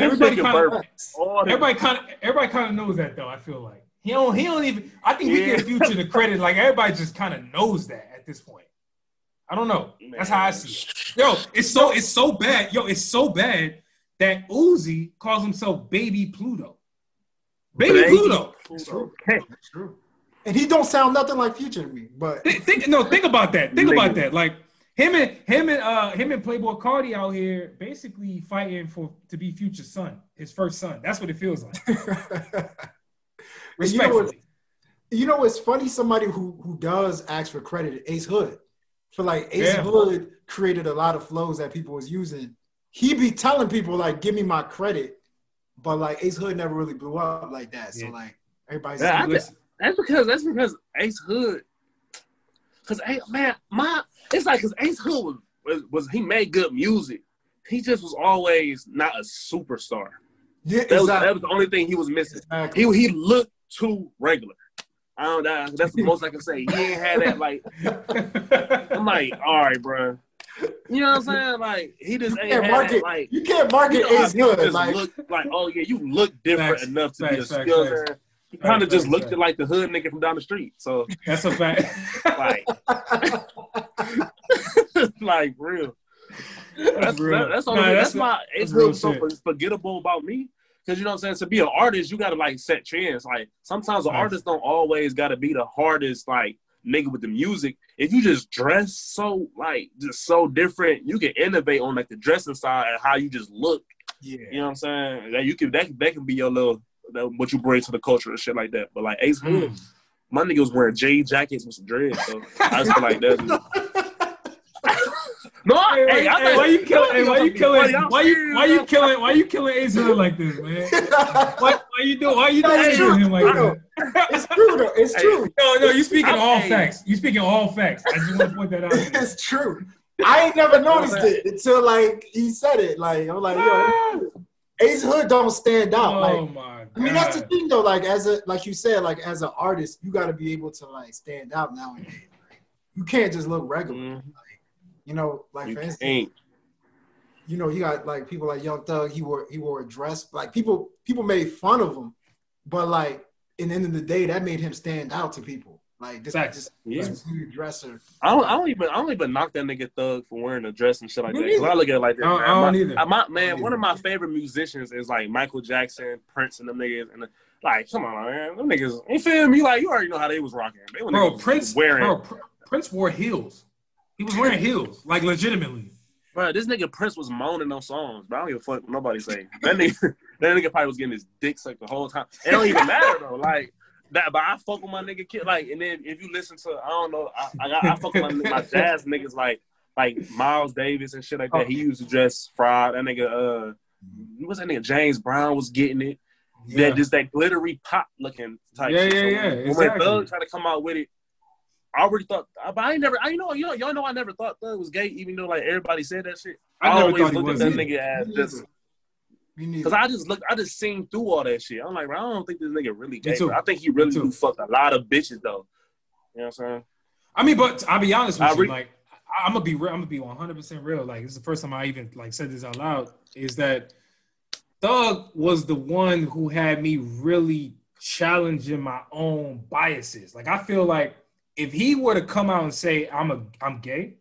kind of knows that though. I feel like he don't even. I think we give Future the credit. Like everybody just kind of knows that at this point. I don't know. That's how I see it. Yo, it's so bad. Yo, it's so bad that Uzi calls himself Baby Pluto. Baby Pluto. It's true. It's true. And he don't sound nothing like Future to me. But think about that. Think about that. Like him and Playboy Cardi out here basically fighting to be Future's son, his first son. That's what it feels like. Respectfully. You know what's funny? Somebody who does ask for credit, Ace Hood. For like Ace Hood created a lot of flows that people was using. He be telling people like, "Give me my credit," but like Ace Hood never really blew up like that. So like everybody's that's because Ace Hood. Because because Ace Hood was he made good music. He just was always not a superstar. Yeah, that was the only thing he was missing. Exactly. He looked too regular. I don't know. That's the most I can say. He ain't had that like. I'm like, all right, bro. You know what I'm saying? Like he just ain't had that, like. You can't market Ace Hood like oh yeah, you look different enough to be a skill. He kind of just looked like the hood nigga from down the street. So that's a fact. Like real. That's why Ace Hood so forgettable about me. Because you know what I'm saying? To be an artist, you gotta like set trends. Like sometimes an artist don't always gotta be the hardest like nigga with the music. If you just dress so like just so different, you can innovate on like the dressing side and how you just look. Yeah. You know what I'm saying? That can be your little what you bring to the culture and shit like that. But like Ace Hood, my nigga was wearing J jackets with some dreads. So I just feel like that. No, why you killing Ace Hood like this, man? Why you doing him like that? It's true though. It's true. No, you speaking all facts. You speaking all facts. I just want to point that out. It's true. I ain't never noticed it until like he said it. Like I'm like, yo, Ace Hood don't stand out. Oh my God. I mean, that's the thing though. Like like you said, like as an artist, you got to be able to like stand out nowadays. Like, you can't just look regular. Mm-hmm. You know, like for instance, you know, you got like people like Young Thug. He wore a dress. Like people made fun of him, but like in the end of the day, that made him stand out to people. Like this dresser. I don't even knock that nigga Thug for wearing a dress and shit like that. Cause I look at it like that. I don't either. One of my favorite musicians is like Michael Jackson, Prince, and them niggas. And like, come on, man, them niggas. You feel me? Like you already know how they was rocking. Prince wore heels. He was wearing heels, like legitimately. Bro, this nigga Prince was moaning on songs, but I don't give a fuck what nobody say. That nigga probably was getting his dick sucked the whole time. It don't even matter though. Like that, but I fuck with my nigga kid. Like, and then if you listen to, I don't know, I fuck with my jazz niggas like Miles Davis and shit like that. He used to dress fried. That nigga, what's that nigga? James Brown was getting it. Yeah. That glittery pop looking type. Yeah, shit. Yeah. Exactly. When Thug tried to come out with it. I already thought, but I ain't never. Y'all know I never thought Thug was gay, even though like everybody said that shit. I always looked at that nigga as just because I just seen through all that shit. I'm like, bro, I don't think this nigga really gay. I think he really do fuck a lot of bitches though. You know what I'm saying? I mean, but I'll be honest with you, like I'm gonna be 100% real. Like this is the first time I even like said this out loud. Is that Thug was the one who had me really challenging my own biases. Like I feel like if he were to come out and say I'm gay,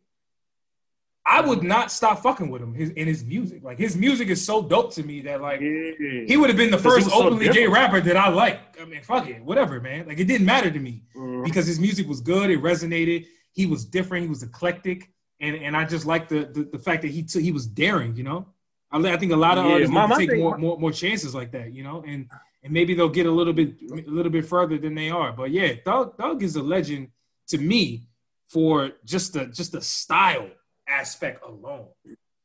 I would not stop fucking with him in his music. Like his music is so dope to me that like he would have been the first openly gay rapper that I like. I mean, fuck it, whatever, man. Like it didn't matter to me because his music was good. It resonated. He was different. He was eclectic, and I just like the fact that he was daring. You know, I think a lot of artists need to take more chances like that. You know, and maybe they'll get a little bit further than they are. But yeah, Thug is a legend to me for just the style aspect alone.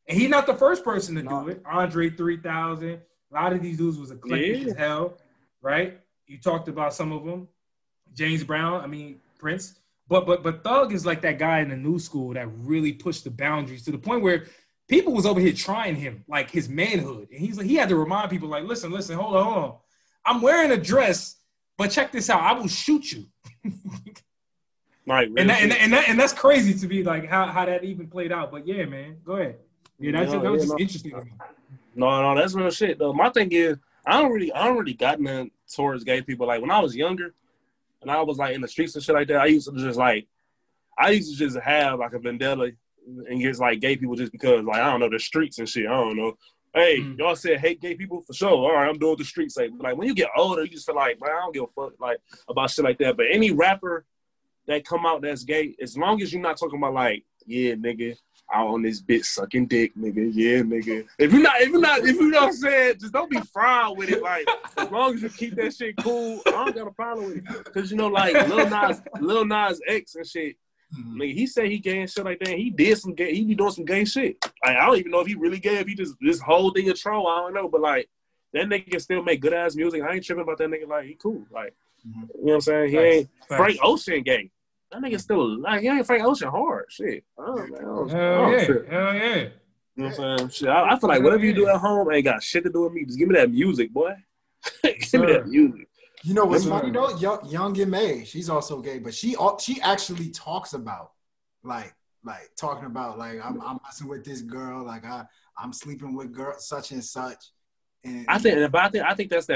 And he's not the first person to do it. Andre 3000. A lot of these dudes was eclectic as hell, right? You talked about some of them. James Brown, Prince. But Thug is like that guy in the new school that really pushed the boundaries to the point where people was over here trying him, like his manhood. And he had to remind people, like, listen, hold on. I'm wearing a dress, but check this out. I will shoot you. Right, really. And that's crazy to me, like how that even played out. But yeah, man, go ahead. Yeah, that was just interesting to me. No, that's real shit though. My thing is, I don't really got nothing towards gay people. Like when I was younger, and I was like in the streets and shit like that, I used to just have like a vendetta against like gay people just because like I don't know the streets and shit. I don't know. Hey, y'all said hate gay people for sure. All right, I'm doing what the streets say. But like when you get older, you just feel like, man, I don't give a fuck like about shit like that. But any rapper that come out that's gay, as long as you're not talking about like, yeah, nigga, out on this bitch sucking dick, nigga. Yeah, nigga. If you know what I'm saying, just don't be fried with it. Like, as long as you keep that shit cool, I don't got a problem with it. Cause you know, like Lil Nas X and shit. Nigga, he said he gay and shit like that. He did some gay. He be doing some gay shit. Like, I don't even know if he really gay. If he just this whole thing a troll, I don't know. But like, that nigga can still make good ass music. I ain't tripping about that nigga. Like, he cool. Like, you know what I'm saying? He ain't Frank Ocean gay. That nigga still like he ain't Frank Ocean hard. Shit. Hell yeah. You know what I'm saying? Shit. I feel like whatever you do at home ain't got shit to do with me. Just give me that music, boy. Give me that music. You know what's funny though? Young M.A, she's also gay, but she actually talks about like talking about like I'm messing with this girl, like I'm sleeping with girl such and such. And I think that's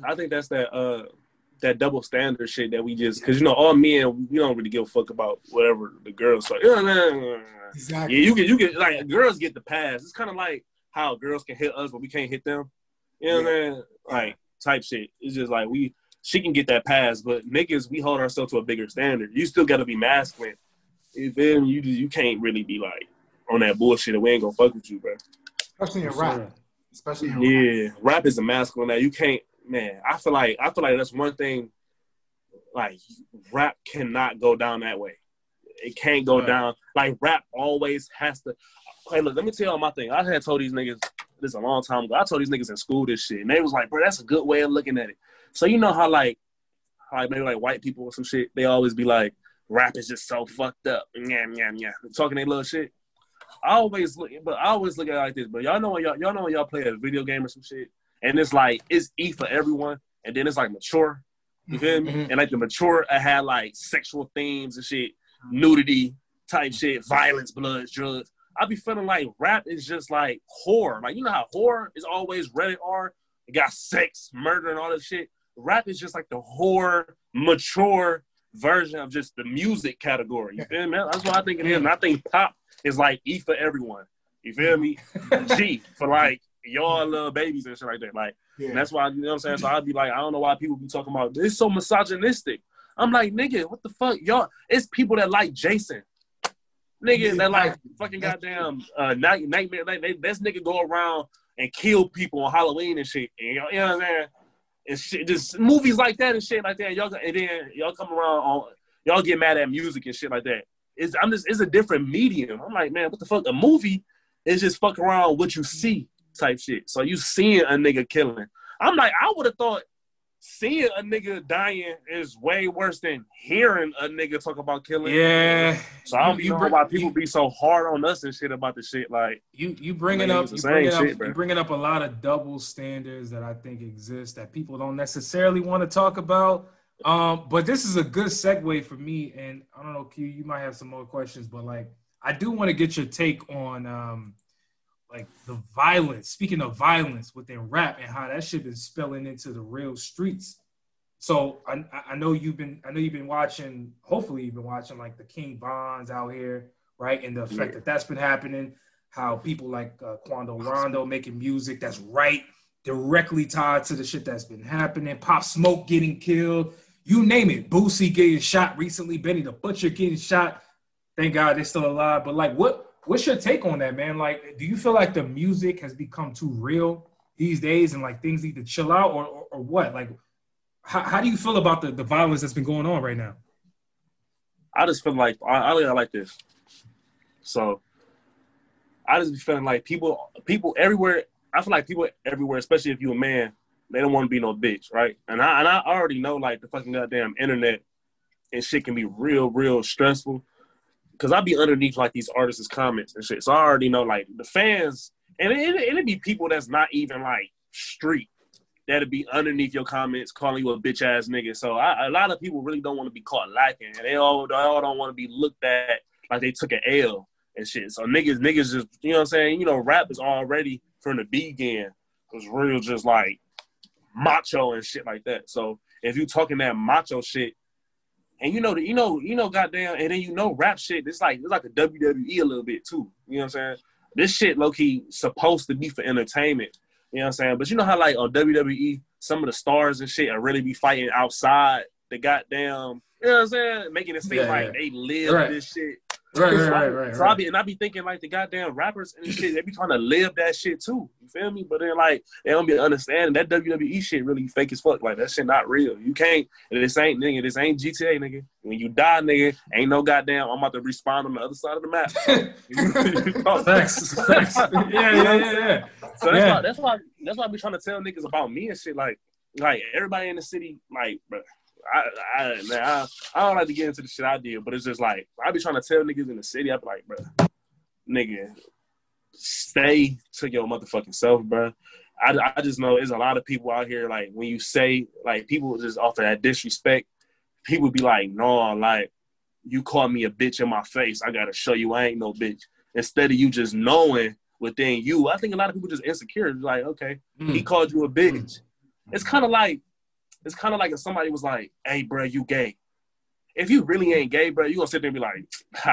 that double standard shit that we just because you know all men we don't really give a fuck about whatever the girls say. Exactly. Yeah, you get like girls get the pass. It's kind of like how girls can hit us but we can't hit them. You know what I mean? Like type shit. It's just like she can get that pass, but niggas, we hold ourselves to a bigger standard. You still got to be masculine. You feel me? You can't really be like on that bullshit and we ain't gonna fuck with you, bro. Especially in rap. Rap is a masculine now. You can't, man. I feel like that's one thing. Like rap cannot go down that way. It can't go down. Like rap always has to. Hey, look, let me tell you my thing. I had told these niggas this a long time ago. I told these niggas in school this shit, and they was like, bro, that's a good way of looking at it. So you know how maybe like white people or some shit, they always be like, rap is just so fucked up. Yeah. Talking their little shit. I always look at it like this, but y'all know when y'all play a video game or some shit, and it's like it's E for everyone, and then it's like mature. You feel me? And like the mature had like sexual themes and shit, nudity type shit, violence, blood, drugs. I be feeling like rap is just like horror. Like you know how horror is always rated R? It got sex, murder, and all that shit. Rap is just like the horror, mature version of just the music category. You feel me? That's what I think it is. And I think pop is like E for everyone. You feel me? G for like y'all little babies and shit like that. Like, and that's why, you know what I'm saying? So I'd be like, I don't know why people be talking about this. It's so misogynistic. I'm like, nigga, what the fuck? Y'all, it's people that like Jason. Nigga that like fucking goddamn Nightmare. Like, this nigga go around and kill people on Halloween and shit. And, you know what I'm saying? And shit, just movies like that and shit like that. And then y'all come around y'all get mad at music and shit like that. It's a different medium. I'm like, man, what the fuck? A movie is just fuck around what you see type shit. So you seeing a nigga killing. I'm like, I would have thought seeing a nigga dying is way worse than hearing a nigga talk about killing. Yeah. So I don't know why people be so hard on us and shit about the shit. Like you bringing up a lot of double standards that I think exist that people don't necessarily want to talk about. But this is a good segue for me, and I don't know, Q, you might have some more questions, but like I do want to get your take on like the violence. Speaking of violence within rap and how that shit is spilling into the real streets. So I know you've been watching. Hopefully you've been watching like the King Vons out here, right? And the effect that's been happening. How people like Quando Rondo making music that's directly tied to the shit that's been happening. Pop Smoke getting killed. You name it. Boosie getting shot recently. Benny the Butcher getting shot. Thank God they're still alive. But like, what's your take on that, man? Like, do you feel like the music has become too real these days and like things need to chill out or what? Like, how do you feel about the violence that's been going on right now? I just feel like I like this. So I just be feeling like people everywhere. I feel like people everywhere, especially if you a man, they don't want to be no bitch, right? And I already know like the fucking goddamn internet and shit can be real stressful. Cause I be underneath like these artists' comments and shit, so I already know like the fans, and it'd be people that's not even like street that'd be underneath your comments calling you a bitch ass nigga. So a lot of people really don't want to be caught lacking, and they all don't want to be looked at like they took an L and shit. So niggas just, you know what I'm saying? You know, rap is already from the beginning was real just like macho and shit like that. So if you talking that macho shit, and you know, goddamn, and then you know rap shit, it's like a WWE a little bit too. You know what I'm saying? This shit low key supposed to be for entertainment. You know what I'm saying? But you know how like on WWE, some of the stars and shit are really be fighting outside the goddamn, you know what I'm saying? Making it seem like they live this shit. Right. So I be thinking like the goddamn rappers and shit, they be trying to live that shit too. You feel me? But then like they don't be understanding that WWE shit really fake as fuck. Like that shit not real. You can't. This ain't GTA, nigga. When you die, nigga, ain't no goddamn. I'm about to respawn on the other side of the map. Facts. Yeah. So that's why I be trying to tell niggas about me and shit. Like everybody in the city, like, bro. I don't like to get into the shit I did, but it's just like I be trying to tell niggas in the city. I be like, bro, nigga, stay to your motherfucking self, bro. I just know there's a lot of people out here. Like when you say like people just offer that disrespect, people be like, no, like you call me a bitch in my face, I gotta show you I ain't no bitch. Instead of you just knowing within you, I think a lot of people just insecure. Like, okay, he called you a bitch. It's kind of like if somebody was like, hey, bro, you gay. If you really ain't gay, bro, you gonna sit there and be like,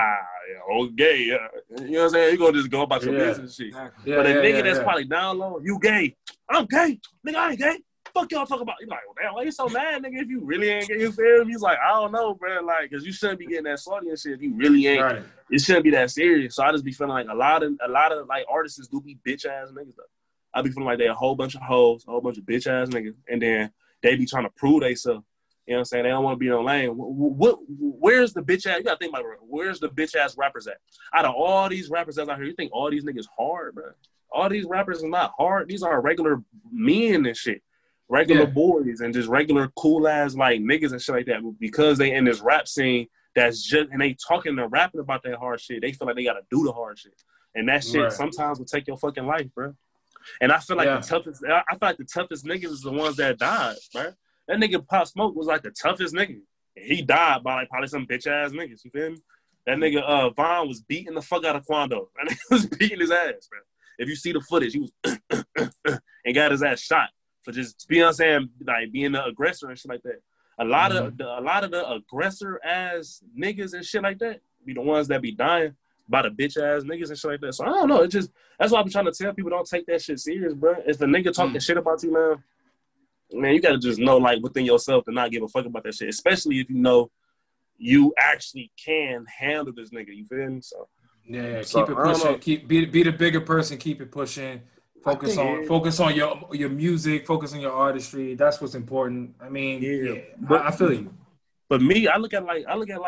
gay. You know what I'm saying? You gonna just go about your business and shit. But a nigga that's probably down low, you gay. I'm gay. Nigga, I ain't gay. Fuck y'all talk about. You're like, well, damn, why you so mad, nigga? If you really ain't gay, you feel me? He's like, I don't know, bro. Like, because you shouldn't be getting that salty and shit if you really ain't. Right. It shouldn't be that serious. So I just be feeling like a lot of like artists do be bitch ass niggas though. I be feeling like they a whole bunch of hoes, a whole bunch of bitch ass niggas, and then they be trying to prove themselves. You know what I'm saying? They don't want to be no lane. Where's the bitch ass? You got to think about it. Where's the bitch ass rappers at? Out of all these rappers that's out here, you think all these niggas hard, bro? All these rappers are not hard. These are regular men and shit. Regular boys and just regular cool ass like niggas and shit like that. Because they in this rap scene that's just, and they talking and rapping about that hard shit, they feel like they got to do the hard shit. And that shit sometimes will take your fucking life, bro. And I feel like the toughest niggas is the ones that died, right? That nigga Pop Smoke was like the toughest nigga. He died by like probably some bitch ass niggas. You feel me? That nigga Vaughn was beating the fuck out of Quando. That nigga was beating his ass, man. If you see the footage, he was and got his ass shot for just, you know what I'm saying, like being the aggressor and shit like that. A lot of the aggressor ass niggas and shit like that be the ones that be dying by the bitch ass niggas and shit like that. So I don't know. It just, that's why I'm trying to tell people, don't take that shit serious, bro. If a nigga talking shit about you, man, you gotta just know like within yourself to not give a fuck about that shit. Especially if you know you actually can handle this nigga. You feel me? So keep it pushing. Be the bigger person. Keep it pushing. Focus on your music. Focus on your artistry. That's what's important. I mean, I feel you. But me, I look at like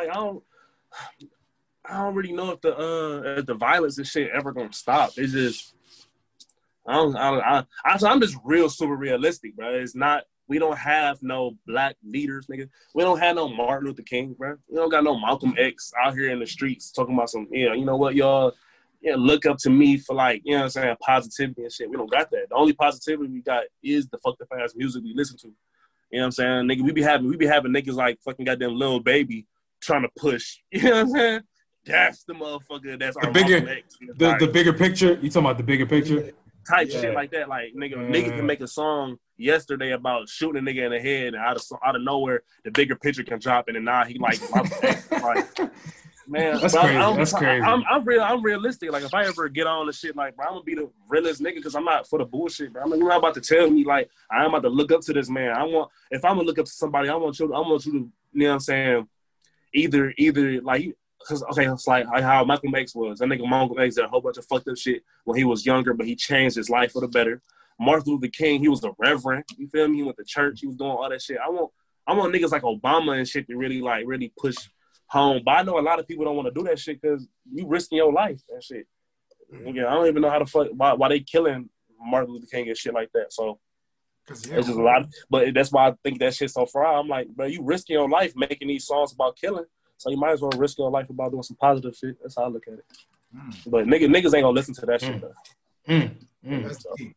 I don't really know if the violence and shit ever gonna stop. It's just I'm just real super realistic, bro. It's not, we don't have no black leaders, nigga. We don't have no Martin Luther King, bro. We don't got no Malcolm X out here in the streets talking about some, you know what, y'all, look up to me for like, you know what I'm saying, positivity and shit. We don't got that. The only positivity we got is the fucked up ass music we listen to. You know what I'm saying? Nigga, we be having niggas like fucking goddamn Lil Baby trying to push. You know what I'm saying? That's the motherfucker that's our Malcolm X. The bigger picture? You talking about the bigger picture? Type shit like that. Like, nigga can make a song yesterday about shooting a nigga in the head, and out of nowhere, the bigger picture can drop, and then now he like, man, that's crazy. That's crazy. I'm realistic. Like, if I ever get on the shit, like, bro, I'm gonna be the realest nigga because I'm not for the bullshit, bro. You're not about to tell me like I'm about to look up to this man. If I'm gonna look up to somebody, I want you to, you know what I'm saying? Either like. Cause it's like how Malcolm X was. That nigga Malcolm X did a whole bunch of fucked up shit when he was younger, but he changed his life for the better. Martin Luther King, he was a reverend. You feel me? He went to church. He was doing all that shit. I want niggas like Obama and shit to really push home. But I know a lot of people don't want to do that shit because you risking your life and shit. Again, I don't even know how the fuck why they killing Martin Luther King and shit like that. So it's just a lot. But that's why I think that shit's so far. I'm like, bro, you risking your life making these songs about killing, so you might as well risk your life about doing some positive shit. That's how I look at it. But niggas ain't gonna listen to that shit though. That's deep.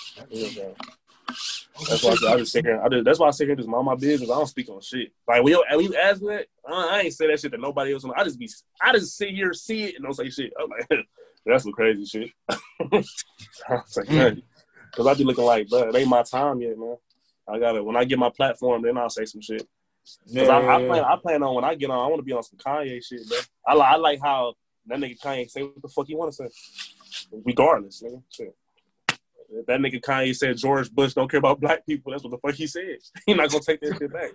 That's why I just sit here. That's why I sit here and just mind my business. I don't speak on shit. Like when you ask me that, I ain't say that shit to nobody else. I just sit here, see it, and don't say shit. I'm like, that's some crazy shit. It's like, because I be looking like, bro, it ain't my time yet, man. I got it. When I get my platform, then I'll say some shit. Because I plan on when I get on, I want to be on some Kanye shit, bro. I like how that nigga Kanye say what the fuck he want to say, regardless, nigga. Shit. If that nigga Kanye said George Bush don't care about black people, that's what the fuck he said. He not gonna take that shit back.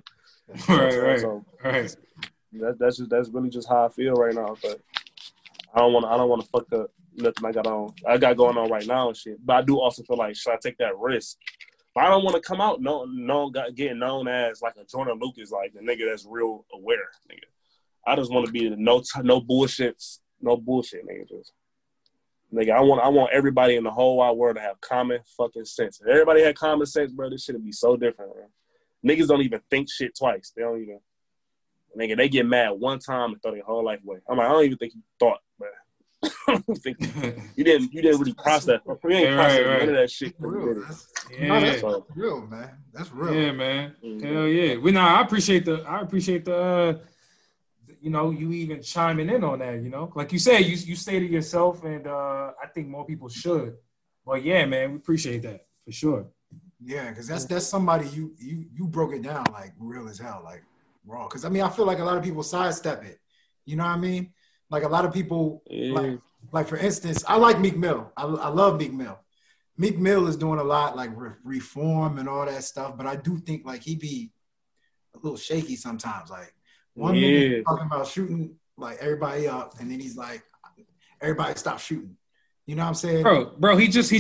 Right. That's really just how I feel right now. But I don't want to fuck up nothing I got going on right now and shit. But I do also feel like, should I take that risk? But I don't want to come out getting known as like a Jordan Lucas, like the nigga that's real aware, nigga. I just want to be no bullshit, nigga. Just nigga, I want everybody in the whole wide world to have common fucking sense. If everybody had common sense, bro, this shit would be so different, bro. Niggas don't even think shit twice. They don't even. Nigga, they get mad one time and throw their whole life away. I'm like, I don't even think you thought, bro. you didn't really process. You ain't process none of that shit. That's real, man. That's real. Yeah, man. Hell yeah. I appreciate the you even chiming in on that, like you said, you stated yourself, and I think more people should. But yeah, man, we appreciate that for sure. Yeah, because that's somebody you broke it down like real as hell, like raw. Because I mean, I feel like a lot of people sidestep it. You know what I mean? Like a lot of people, like for instance, I like Meek Mill. I love Meek Mill. Meek Mill is doing a lot like reform and all that stuff, but I do think like he be a little shaky sometimes. Like one minute he's talking about shooting like everybody up, and then he's like, everybody stop shooting. You know what I'm saying? Bro, he just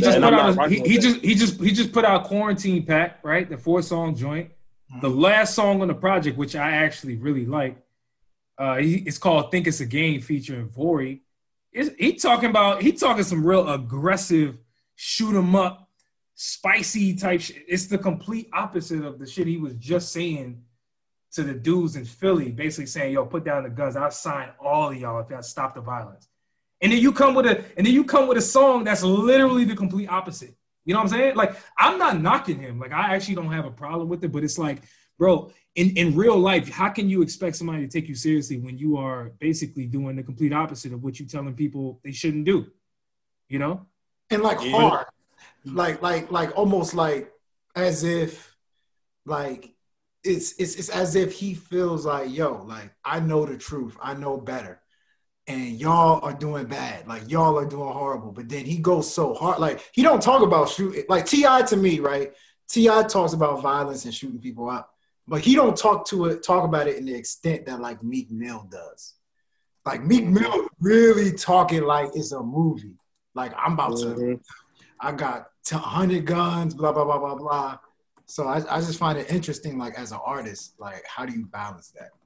put out Quarantine Pack, right? The 4-song joint. Mm-hmm. The last song on the project, which I actually really like, it's called "Think It's a Game" featuring Vori. He talking some real aggressive, shoot 'em up, spicy type shit. It's the complete opposite of the shit he was just saying to the dudes in Philly, basically saying, "Yo, put down the guns. I'll sign all of y'all if y'all stop the violence." And then you come with a song that's literally the complete opposite. You know what I'm saying? Like, I'm not knocking him. Like, I actually don't have a problem with it, but it's like, bro, in real life, how can you expect somebody to take you seriously when you are basically doing the complete opposite of what you're telling people they shouldn't do? You know? And like hard, like almost like as if like it's as if he feels like, yo, like I know the truth, I know better, and y'all are doing bad, like y'all are doing horrible. But then he goes so hard, like he don't talk about shooting. Like T.I. to me, right? T.I. talks about violence and shooting people up. But he don't talk about it in the extent that like Meek Mill does. Like Meek Mill really talking like it's a movie. Like I'm about to, I got 100 guns, blah, blah, blah, blah, blah. So I just find it interesting, like as an artist, like how do you balance that?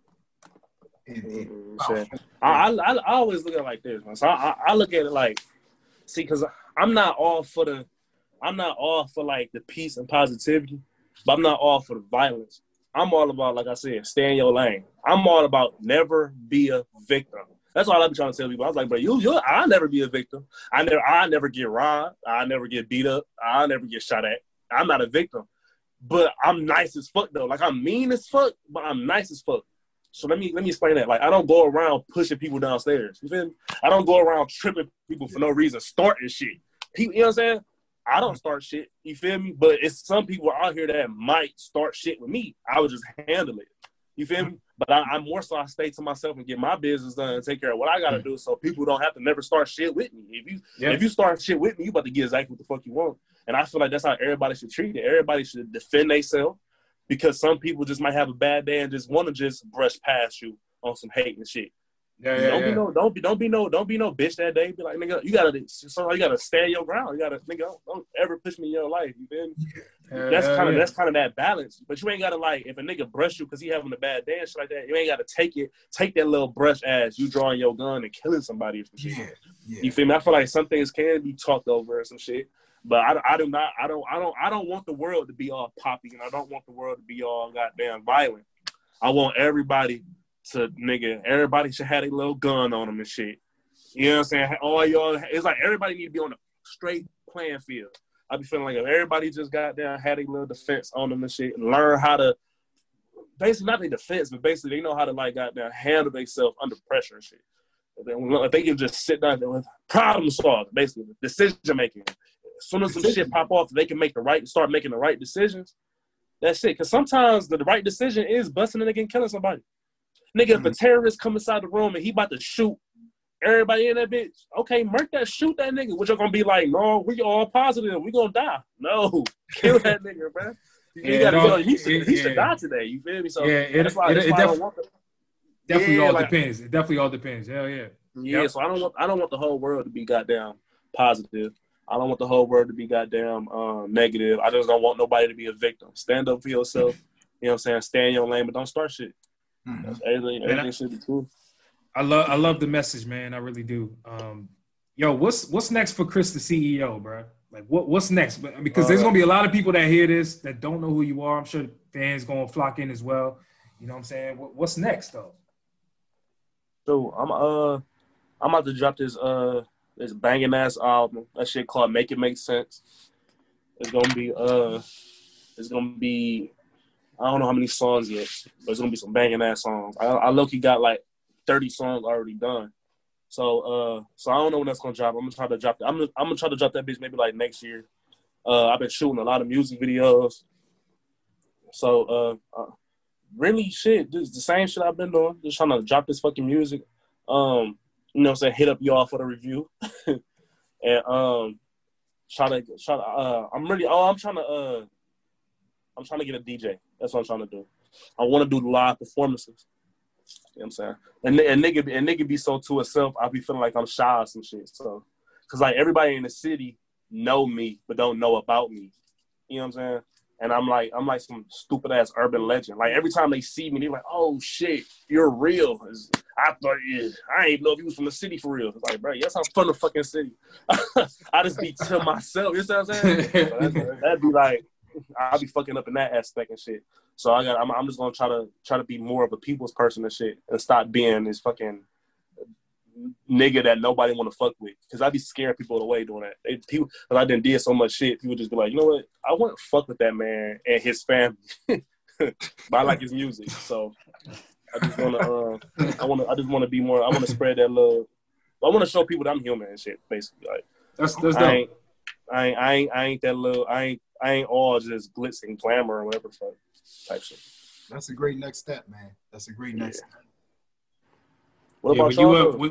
I always look at it like this, man. So I look at it like, see, because I'm not all for like the peace and positivity, but I'm not all for the violence. I'm all about, like I said, stay in your lane. I'm all about never be a victim. That's all I be trying to tell people. I was like, bro, I'll never be a victim. I never get robbed. I never get beat up. I never get shot at. I'm not a victim. But I'm nice as fuck though. Like I'm mean as fuck, but I'm nice as fuck. So let me explain that. Like I don't go around pushing people downstairs. You feel me? I don't go around tripping people for no reason, starting shit. You know what I'm saying? I don't start shit, you feel me? But it's some people out here that might start shit with me. I would just handle it. You feel me? But I'm more so I stay to myself and get my business done and take care of what I gotta do so people don't have to never start shit with me. If you start shit with me, you about to get exactly what the fuck you want. And I feel like that's how everybody should treat it. Everybody should defend themselves because some people just might have a bad day and just want to just brush past you on some hate and shit. Don't be no bitch that day. Be like, nigga, you gotta stand your ground. You gotta, nigga, don't ever push me in your life. You feel me? That's kind of that balance. But you ain't gotta, like, if a nigga brush you because he having a bad day and shit like that, you ain't gotta take that little brush as you drawing your gun and killing somebody or some shit. Yeah. You feel me? I feel like some things can be talked over or some shit. But I don't want the world to be all poppy, and I don't want the world to be all goddamn violent. I want everybody should have a little gun on them and shit. You know what I'm saying? All y'all, it's like everybody need to be on a straight playing field. I be feeling like if everybody just got down, had a little defense on them and shit, and learn how to, basically not their defense, but basically they know how to, like, goddamn handle themselves under pressure and shit. If they can just sit down there with problem solving, basically decision making. As soon as some shit pop off, they can start making the right decisions. That's it. Because sometimes the right decision is busting a nigga and killing somebody. Nigga, if a terrorist come inside the room and he about to shoot everybody in that bitch, okay, shoot that nigga. Which are gonna be like, no, we all positive, we gonna die. No, kill that nigga, man. He should die today. You feel me? So it definitely depends. It definitely all depends. Hell yeah. Yeah. Yep. So I don't want the whole world to be goddamn positive. I don't want the whole world to be goddamn negative. I just don't want nobody to be a victim. Stand up for yourself. You know what I'm saying? Stay in your lane, but don't start shit. Everything should be cool. I love the message, man. I really do. Yo, what's next for Chris, the CEO, bro? Like, what's next? Because there's gonna be a lot of people that hear this that don't know who you are. I'm sure fans gonna flock in as well. You know what I'm saying? What's next, though? So I'm about to drop this banging ass album. That shit called Make It Make Sense. It's gonna be I don't know how many songs yet, but it's gonna be some banging ass songs. I low-key got like 30 songs already done. So I don't know when that's gonna drop. I'm gonna try to drop that. I'm gonna try to drop that bitch maybe like next year. I've been shooting a lot of music videos. So really shit, this is the same shit I've been doing. Just trying to drop this fucking music. You know what I'm saying? Hit up y'all for the review. And I'm trying to get a DJ. That's what I'm trying to do. I want to do live performances. You know what I'm saying? And nigga be so to itself, I be feeling like I'm shy or some shit. So, cause like everybody in the city know me, but don't know about me. You know what I'm saying? And I'm like some stupid ass urban legend. Like every time they see me, they're like, "Oh shit, you're real." I thought, I ain't even know if you was from the city for real. It's like, bro, yes, I'm from the fucking city. I just be to myself. You know what I'm saying? So that'd be like, I'll be fucking up in that aspect and shit. So I'm just gonna try to be more of a people's person and shit, and stop being this fucking nigga that nobody want to fuck with. Because I be scaring people away doing that. Because I done did so much shit, people just be like, you know what? I wouldn't fuck with that man and his family, but I like his music. So I just wanna be more. I wanna spread that love. I wanna show people that I'm human and shit. Basically, like that's dope. I ain't that little. I ain't all just glitz and glamour or whatever type shit. That's a great next step, man. That's a great next step. What about y'all?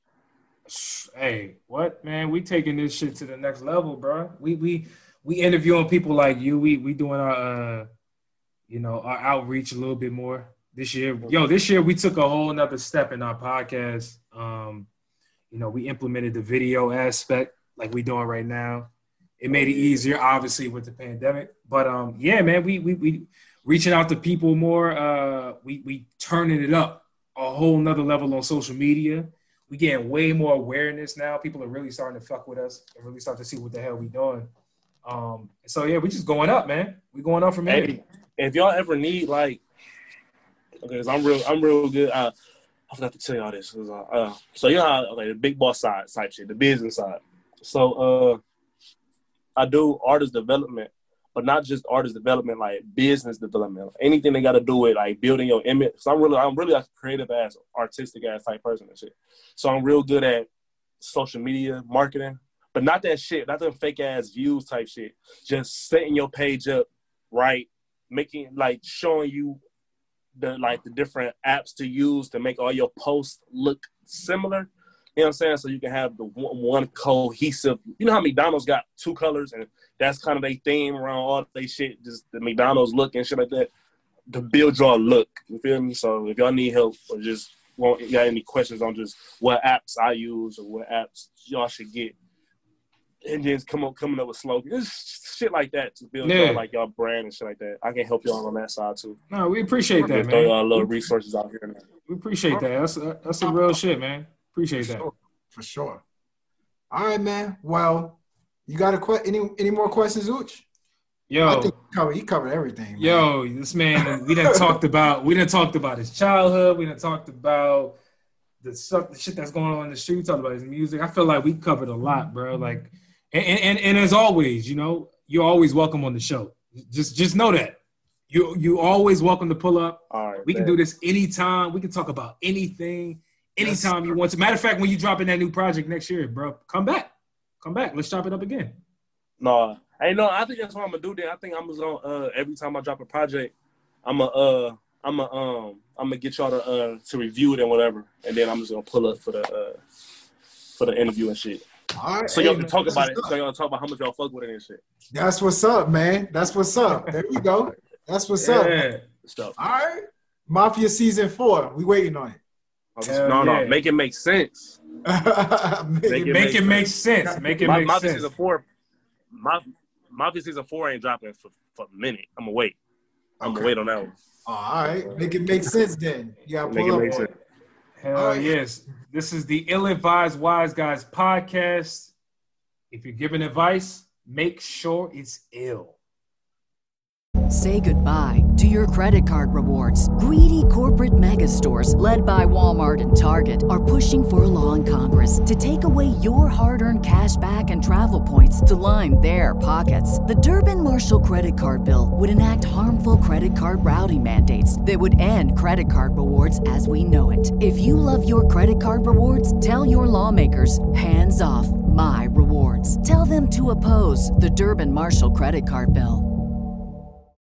Hey, what, man? We taking this shit to the next level, bro. We interviewing people like you. We doing our our outreach a little bit more this year. This year we took a whole nother step in our podcast. We implemented the video aspect like we doing right now. It made it easier, obviously, with the pandemic. But man, we reaching out to people more. We turning it up a whole nother level on social media. We getting way more awareness now. People are really starting to fuck with us and really start to see what the hell we doing. So yeah, we just going up, man. We going up from here. Hey, if y'all ever need okay, cause I'm real good. I forgot to tell y'all this. So the big boss side type shit, the business side. So I do artist development, but not just artist development, like business development. Anything they got to do with like building your image. So I'm really like a creative ass, artistic ass type person and shit. So I'm real good at social media marketing, but not that shit, not them fake ass views type shit. Just setting your page up right, making like showing you the different apps to use to make all your posts look similar. You know what I'm saying? So you can have the one cohesive. You know how McDonald's got two colors, and that's kind of their theme around all they shit, just the McDonald's look and shit like that. To build your look, you feel me? So if y'all need help or just got any questions on just what apps I use or what apps y'all should get, and then coming up with slogans, shit like that to build y'all brand and shit like that. I can help y'all on that side too. No, we appreciate that, man. Throw y'all little resources out here. We appreciate that. That's some real shit, man. Appreciate that. For sure. All right, man. Well, you got any more questions, Uch? Yo, I think he covered everything. Man. Yo, this man, we done talked about his childhood. We done talked about the shit that's going on in the street. We talked about his music. I feel like we covered a lot, bro. Like, and as always, you know, you're always welcome on the show. Just know that. You always welcome to pull up. All right, we can do this anytime. We can talk about anything, anytime you want to. Matter of fact, when you drop in that new project next year, bro, come back. Let's chop it up again. No, I think that's what I'm gonna do. Then I think I'm gonna every time I drop a project, I'm gonna get y'all to review it and whatever, and then I'm just gonna pull up for the interview and shit. All right, so y'all can talk about it. So y'all talk about how much y'all fuck with it and shit. That's what's up, man. That's what's up. There you go. That's what's up. Stuff. All right, Mafia season 4. We waiting on it. No, make it make sense. Make it make sense. Make it make Mafia sense. Season 4. Mafia Season 4 ain't dropping for a minute. I'm gonna wait. I'm gonna wait on that one. All right, make it make sense then. You gotta pull up. Make sense. Hell yes. This is the Ill Advised Wise Guys podcast. If you're giving advice, make sure it's ill. Say goodbye to your credit card rewards. Greedy corporate mega stores, led by Walmart and Target, are pushing for a law in Congress to take away your hard-earned cash back and travel points to line their pockets. The Durbin-Marshall credit card bill would enact harmful credit card routing mandates that would end credit card rewards as we know it. If you love your credit card rewards, tell your lawmakers, hands off my rewards. Tell them to oppose the Durbin-Marshall credit card bill.